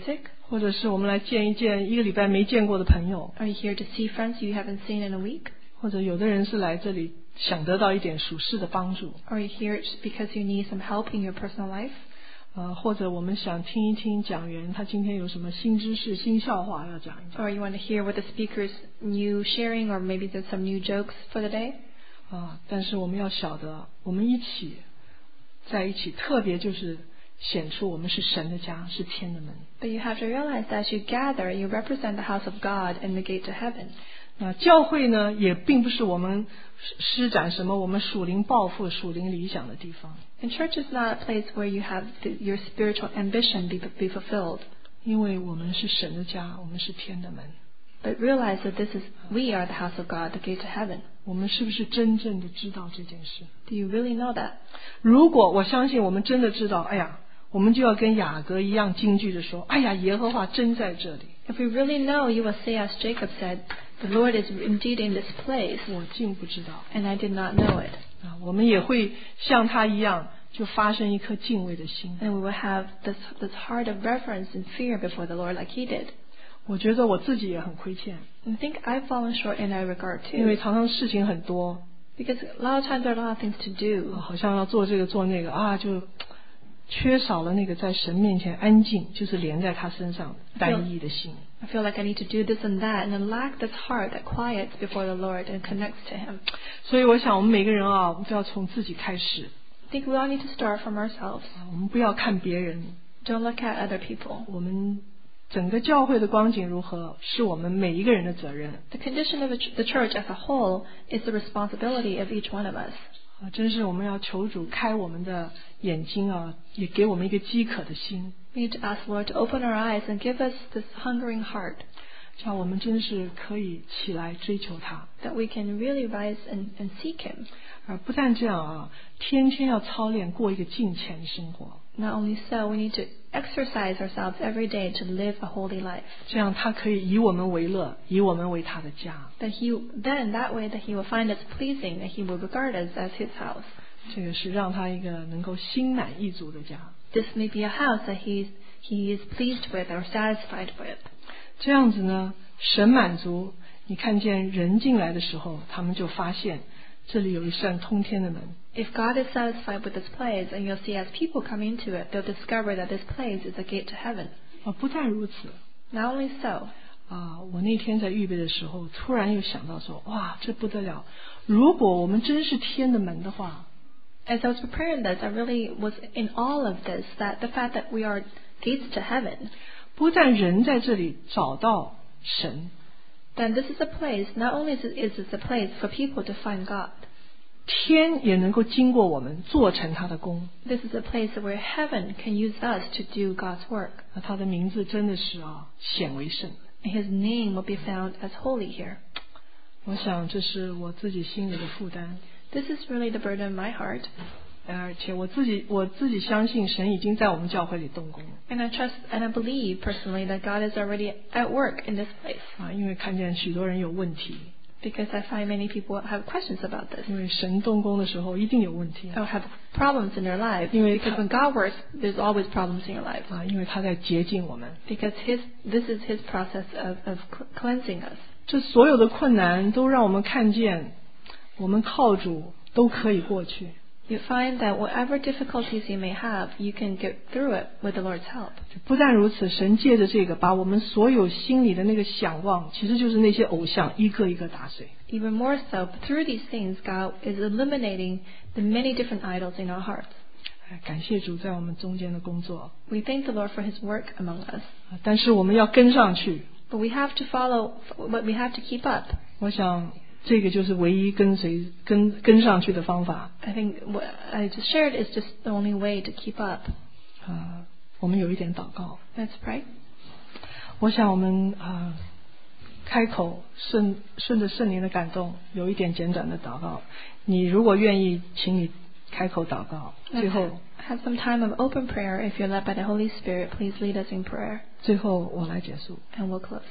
或者是我们来见一见一个礼拜没见过的朋友， Are you here to see friends you haven't seen in a week? 或者有的人是来这里想得到一点属世的帮助， Are you here because you need some help in your personal life? 呃，或者我们想听一听讲员他今天有什么新知识、新笑话要讲一讲， Or you want to hear what the speaker's new sharing, or maybe there's some new jokes for the day? 啊，但是我们要晓得，我们一起在一起，特别就是显出我们是神的家，是天的门。 But you have to realize that as you gather, you represent the house of God and the gate to heaven. 那教会呢，也并不是我们施展什么我们属灵抱负、属灵理想的地方。 And church is not a place where you have the, your spiritual ambition be, be fulfilled. 因为我们是神的家，我们是天的门。 But realize that this is, we are the house of God, the gate to heaven. 我们是不是真正的知道这件事？ Do you really know that? 如果我相信我们真的知道，哎呀，我们就要跟雅各一样京剧的说，哎呀，耶和华真在这里。 If we really know, you will say as Jacob said, the Lord is indeed in this place, 我竟不知道 and I did not know it. 啊！我们也会像他一样，就发生一颗敬畏的心。 And we will have this, this heart of reverence and fear before the Lord like he did. 我觉得我自己也很亏欠， And I think I've fallen short in that regard 因为 too. 常常事情很多， Because a lot of times there are a lot of things to do. 好像要做这个做那个啊，就缺少了那个在神面前安静，就是连在他身上单一的心。 I feel like I need to do this and that, and I lack this heart that quiets before the Lord and connects to Him. 所以我想，我们每个人啊，我们都要从自己开始， I think we all need to start from ourselves. 啊我们不要看别人， Don't look at other people. 我们整个教会的光景如何，是我们每一个人的责任。 The condition of the ch- the church as a whole is the responsibility of each one of us. 啊，真是我们要求主开我们的眼睛啊，也给我们一个饥渴的心， We need to ask the Lord to open our eyes and give us this hungering heart, 叫我们真是可以起来追求他。 that we can really rise and, and seek Him. 啊，不但这样啊，天天要操练过一个敬虔的生活， Not only so, we need to exercise ourselves every day to live a holy life. 这样他可以以我们为乐，以我们为他的家。 That He then that way that He will find us pleasing, that He will regard us as His house. 这个是让他一个能够心满意足的家。 This may be a house that He He is pleased with or satisfied with. 这样子呢，神满足，你看见人进来的时候，他们就发现这里有一扇通天的门。 If God is satisfied with this place, and you'll see as people come into it, they'll discover that this place is a gate to heaven. 啊，不但如此， Not only so, 啊，我那天在预备的时候，突然又想到说，哇，这不得了！如果我们真是天的门的话， as I was preparing this, I really was in awe of this, that the fact that we are gates to heaven, 不但人在这里找到神， then this is a place, not only is it, is this a place for people to find God, 天也能够经过我们做成他的功。 this is a place where heaven can use us to do God's work. 那他的名字真的是啊，显为圣。 And His name will be found as holy here. 我想这是我自己心里的负担， This is really the burden of my heart. 而且我自己我自己相信神已经在我们教会里动工了 And I trust and I believe personally that God is already at work in this place. 啊，因为看见许多人有问题， Because I find many people have questions about this. 因为神动工的时候一定有问题 Or have problems in their lives. 因为 Because when God works, there's always problems in your lives. 啊，因为他在洁净我们。 Because his, this is His process of, of cleansing us. 这所有的困难都让我们看见，我们靠主都可以过去。 You find that whatever difficulties you may have, you can get through it with the Lord's help. 不但如此，神借着这个，把我们所有心里的那个想望，其实就是那些偶像，一个一个打碎。 Even more so, through these things, God is eliminating the many different idols in our hearts. 哎，感谢主在我们中间的工作， We thank the Lord for His work among us. 啊但是我们要跟上去。 But we have to follow, but we have to keep up. 我想这个就是唯一跟随跟跟上去的方法。 I think what I just shared is just the only way to keep up. 啊，我们有一点祷告。 Let's pray. 我想我们啊，开口顺顺着圣灵的感动，有一点简短的祷告。你如果愿意，请你开口祷告。最后， Have some time of open prayer. If you're led by the Holy Spirit, please lead us in prayer. 最后我来结束。 And we'll close.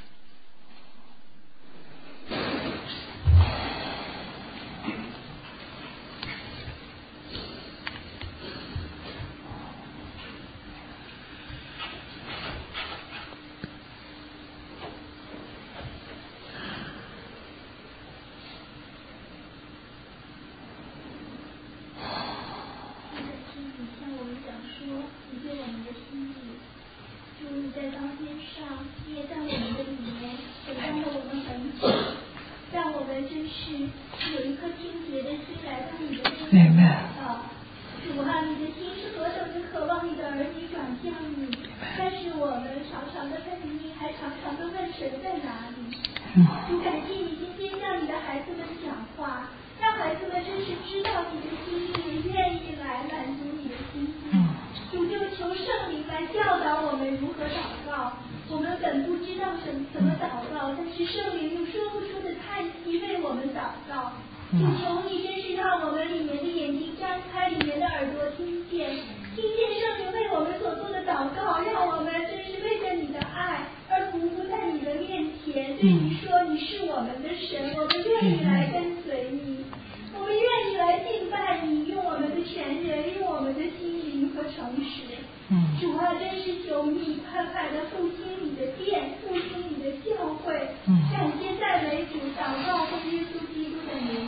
是有一颗清洁的心来到你的面前祷告。主啊，你的心是何等的渴望你的儿女转向你，但是我们常常的问你，还常常的问神在哪里。主，感谢你今天向你的孩子们讲话，让孩子们真是知道你的心意，也愿意来满足你的心意。主，就求圣灵来教导我们如何祷告。我们本不知道怎怎么祷告，但是圣灵用说不出的叹息为我们祷告。主，求你真是让我们里面的眼睛张开，里面的耳朵听见，听见圣灵为我们所做的祷告，让我们真是为着你的爱而匍匐在你的面前，对你说你是我们的神，我们愿意来跟随你，我们愿意来敬拜你，用我们的全人，用我们的心灵和诚实。主啊，真是求你快快的复兴你的殿，复兴你的教会。感谢赞美主，祷告奉耶稣基督的名。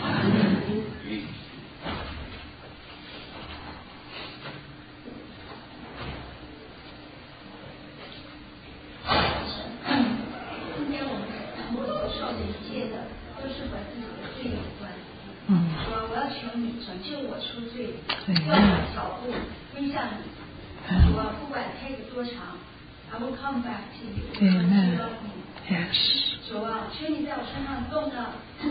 今天我们我所受的一切的，都是和自己的罪有关。主啊，我要求你拯救我出罪，让我脚步归向你。主啊，不管开得多长 ，I will come back to you。Amen. Yes. 主啊，求你在我身上动到，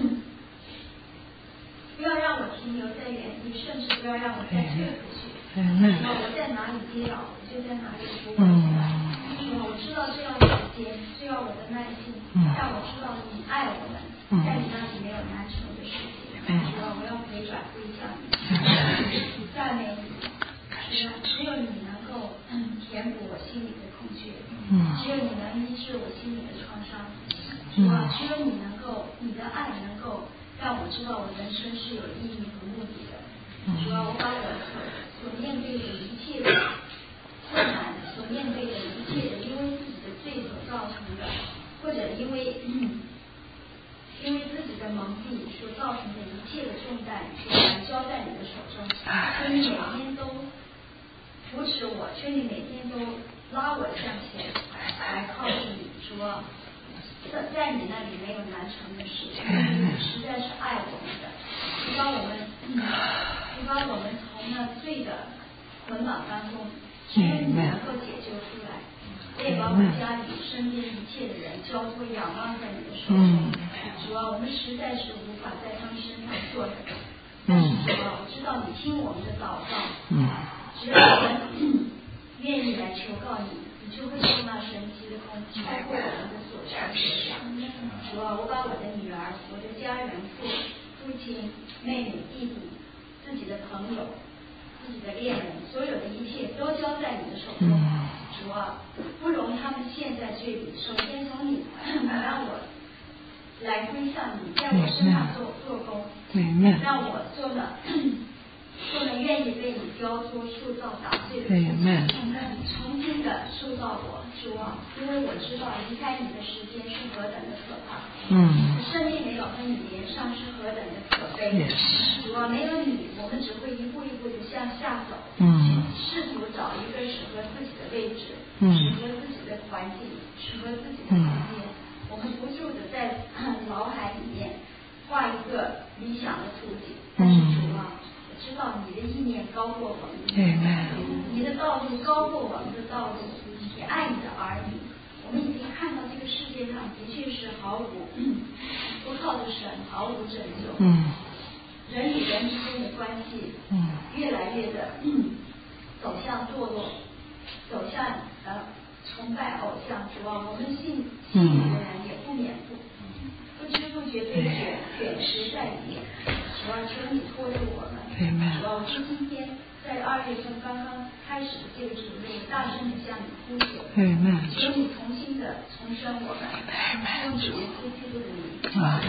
不要让我停留在原地，甚至不要让我再退回去。主啊，我在哪里跌倒，我就在哪里扶稳起来。主啊，我知道这样的时间，需要我的耐心，让我知道你爱我们，在你那里没有难成的事情。主啊，我要回转归向你，赞美你。只有你能够填补我心里的空缺，只有你能医治我心里的创伤。主啊，只有你能够，你的爱能够让我知道我人生是有意义和目的的。主啊，我把我所所面对的一切的困难，所面对的一切的因为自己的罪所造成的，或者因为嗯因为自己的蒙蔽所造成的一切的重担，全然交在你的手中。求你每天都扶持我，求你每天都拉我向前，来靠近你。主啊，在在你那里没有难成的事情，你实在是爱我们的。你把我们，你把我们从那罪的捆绑当中，只有你能够解救出来。我也把我们家里身边一切的人交托仰望在你的手中。主啊，我们实在是无法在他们身上做什么，但是主啊，我知道你听我们的祷告。只要我们愿意来求告你，你就会用那神奇的空超过我们的所求所想。主啊，我把我的女儿、我的家人、父父亲、妹妹、弟弟、自己的朋友、自己的恋人，所有的一切都交在你的手中。主啊，不容他们陷在罪里。首先从你让我来归向你，在我身上做做工，让我做了。做了愿意被你雕塑、塑造、打碎的事情，重新的塑造我。主啊，因为我知道离开你的时间是何等的可怕，嗯，生命没有和你连上是何等的可悲。主啊，没有你，我们只会一步一步的向下走，嗯，试图找一个适合自己的位置，嗯，适合自己的环境，适合自己的空间。我们不住的在脑海里面画一个理想的图景，但是主啊，知道你的意念高过我们的意念，你的道路高过我们的道路，你爱你的儿女。我们已经看到这个世界上的确是毫无不靠着神，毫无拯救。嗯，人与人之间的关系，嗯，越来越的、嗯、走向堕落，走向呃崇拜偶像。主啊，我们信信你的人也不免不不知不觉被卷卷持在里面。主啊，求你托住我们。主啊，我是今天在二月份刚刚开始的这个主日，大声的向你呼求。求你重新的重生我们，用主耶稣基督的名。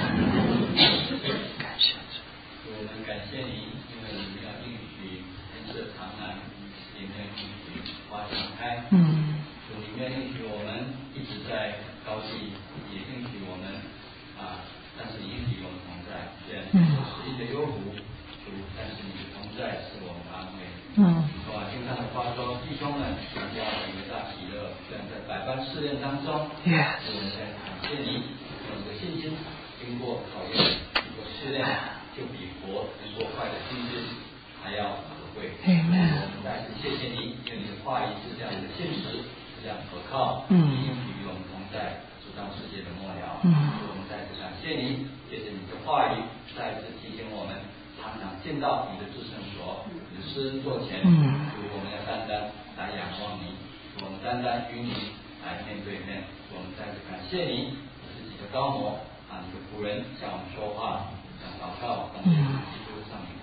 感谢主，我们感谢你，因为你要应许人设长安，里面应许花常开。嗯。主里面应许我们一直在高地，也应许我们啊，但是应许我们同在，虽然是一个幽谷。但是你的同在是我们的安慰。嗯。哇，经常的发说，弟兄们，大家有一个大喜乐，虽然在百般试炼当中， yes. 我们在感谢你，有个信心经过考验。 过试炼，就比活能说坏的心智还要可贵。 Amen。 我们再次谢谢你，因为你的话语是这样的现实，是这样可靠， 嗯， 应许与我们同在，直到世界的末了。 嗯， 我们再次感谢你，谢谢你的话语再次提醒我们，常常见到你的至圣所，你的施恩座前， 嗯， 我们要单单来仰望你，我们单单与你来面对面。我们再次感谢你，自己的高模啊，你的仆人向我们说话，向祷告，奉耶稣基督上名。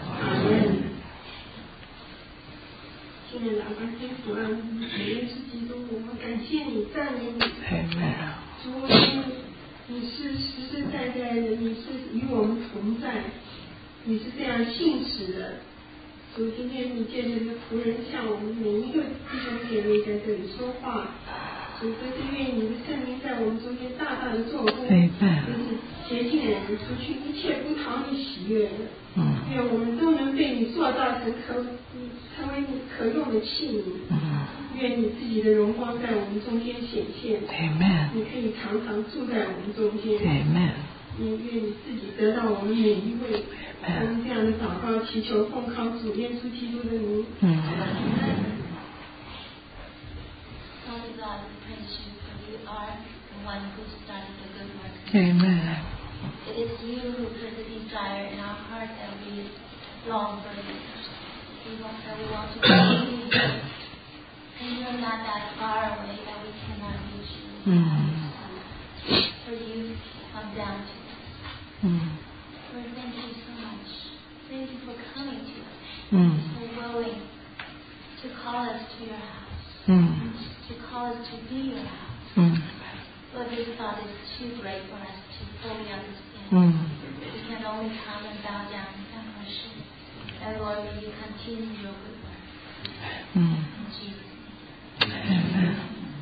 亲爱的阿爸天父啊，耶稣基督，我们感谢你，赞美你。主，你是实实在在的，你是与我们同在，你是这样信实的。主，今天你借着这个仆人向我们每一个弟兄姐妹在这里说话。主，真是愿你的圣灵在我们中间大大的做工，真是洁净人，除去一切不讨你喜悦的。嗯，愿我们都能被你塑造成可成为你可用的器皿。嗯，愿你自己的荣光在我们中间显现。Amen。你可以常常住在我们中间。Amen。也愿你自己得到我们每一位。我们这样的祷告，祈求奉靠主耶稣基督的名。嗯。 Father God, we praise you for you are the one who started the good work. Amen. It is you who put the desire in our heart that we long for you. We want that we want to believe you. And you are not that far away that we cannot reach you. Mm. For you to come down to us. Mm. Lord, thank you so much. Thank you for coming to us. Mm. So willing to call us to your house. Mm. To call us to be your house. Mm. Lord, this thought is too great for us to fully understand. Mm. We can only come and bow down and worship. And Lord, may you continue your good work. Mm. In Jesus' name. Amen.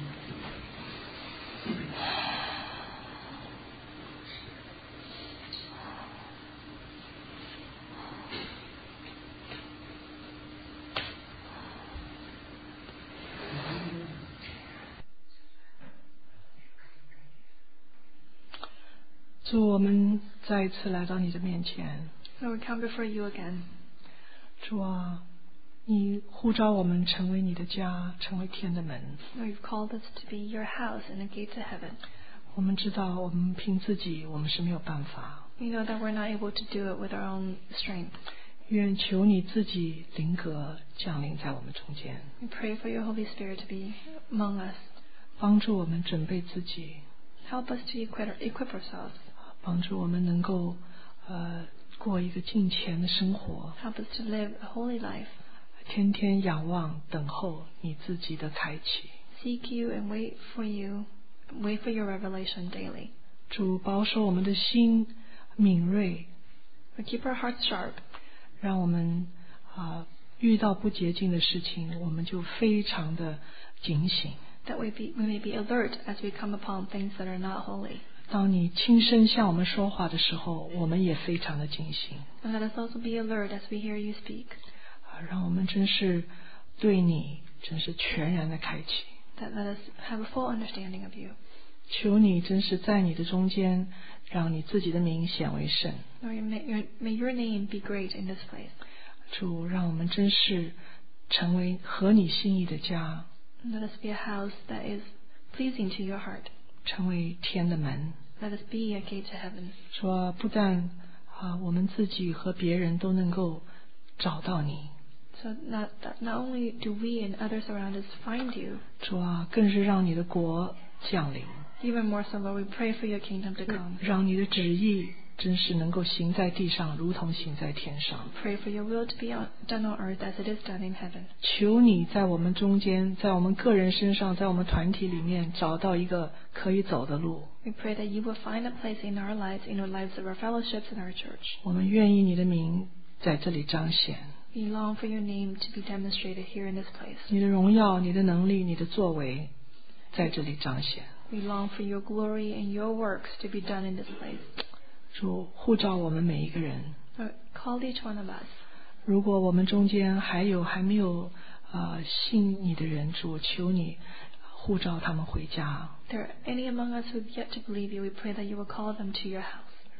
主，我们再一次来到你的面前。 Lord, we come before you again. 主啊，你呼召我们成为你的家，成为天的门。 Lord, you've called us to be your house and a gate to heaven. 我们知道，我们凭自己，我们是没有办法。 We know that we're not able to do it with our own strength. 愿求你自己灵格降临在我们中间。 We pray for your Holy Spirit to be among us. 帮助我们准备自己。 Help us to equip, equip ourselves. 帮助我们能够呃过一个敬虔的生活。 Help us to live a holy life. 天天仰望等候你自己的开启。 Seek you and wait for you, wait for your revelation daily. 主保守我们的心敏锐。 We keep our hearts sharp. 让我们啊、呃、遇到不洁净的事情，我们就非常的警醒。 That we be we may be alert as we come upon things that are not holy. 当你轻声向我们说话的时候，我们也非常的警醒。 And let us also be alert as we hear you speak. 啊，让我们真是对你真是全然的开启。 That let us have a full understanding of you. 求你真是在你的中间，让你自己的名显为圣。 Lord, may your, may your name be great in this place. 主，让我们真是成为合你心意的家。 Let us be a house that is pleasing to your heart. 成为天的门。 Let us be a gate to heaven. 说不但啊，我们自己和别人都能够找到你。 So not that not only do we and others around us find you. 主啊，更是让你的国降临。 Even more so, Lord, we pray for your kingdom to come. 让你的旨意真是能够行在地上，如同行在天上。 Pray for your will to be on, done on earth as it is done in heaven. 求你在我们中间，在我们个人身上，在我们团体里面找到一个可以走的路。 We pray that you will find a place in our lives, in the lives of our fellowships and our church. 我们愿意你的名在这里彰显。 We long for your name to be demonstrated here in this place. 你的荣耀、你的能力、你的作为在这里彰显。 We long for your glory and your works to be done in this place. 主呼召我们每一个人。 Lord, call each one of us. 如果我们中间还有还没有呃信你的人，主求你呼召他们回家。 If there are any among us who have yet to believe you, we pray that you will call them to your house.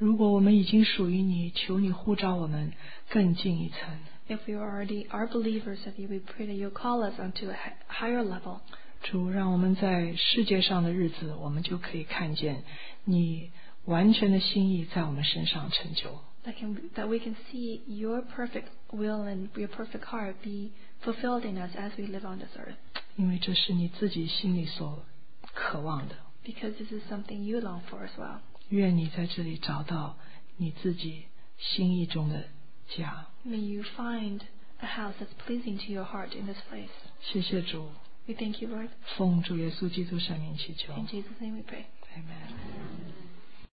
如果我们已经属于你，求你呼召我们更进一层。 If we already are believers of you, we pray that you call us onto a higher level. 主，让我们在世界上的日子，我们就可以看见你完全的心意在我们身上成就。 That, can, that we can see your perfect will and your perfect heart be fulfilled in us as we live on this earth. 因为这是你自己心里所渴望的。 Because this is something you long for as well. 愿你在这里找到你自己心意中的家。 May you find a house that's pleasing to your heart in this place. 谢谢主。 We thank you, Lord. 奉主耶稣基督圣名祈求。 In Jesus' name we pray. Amen.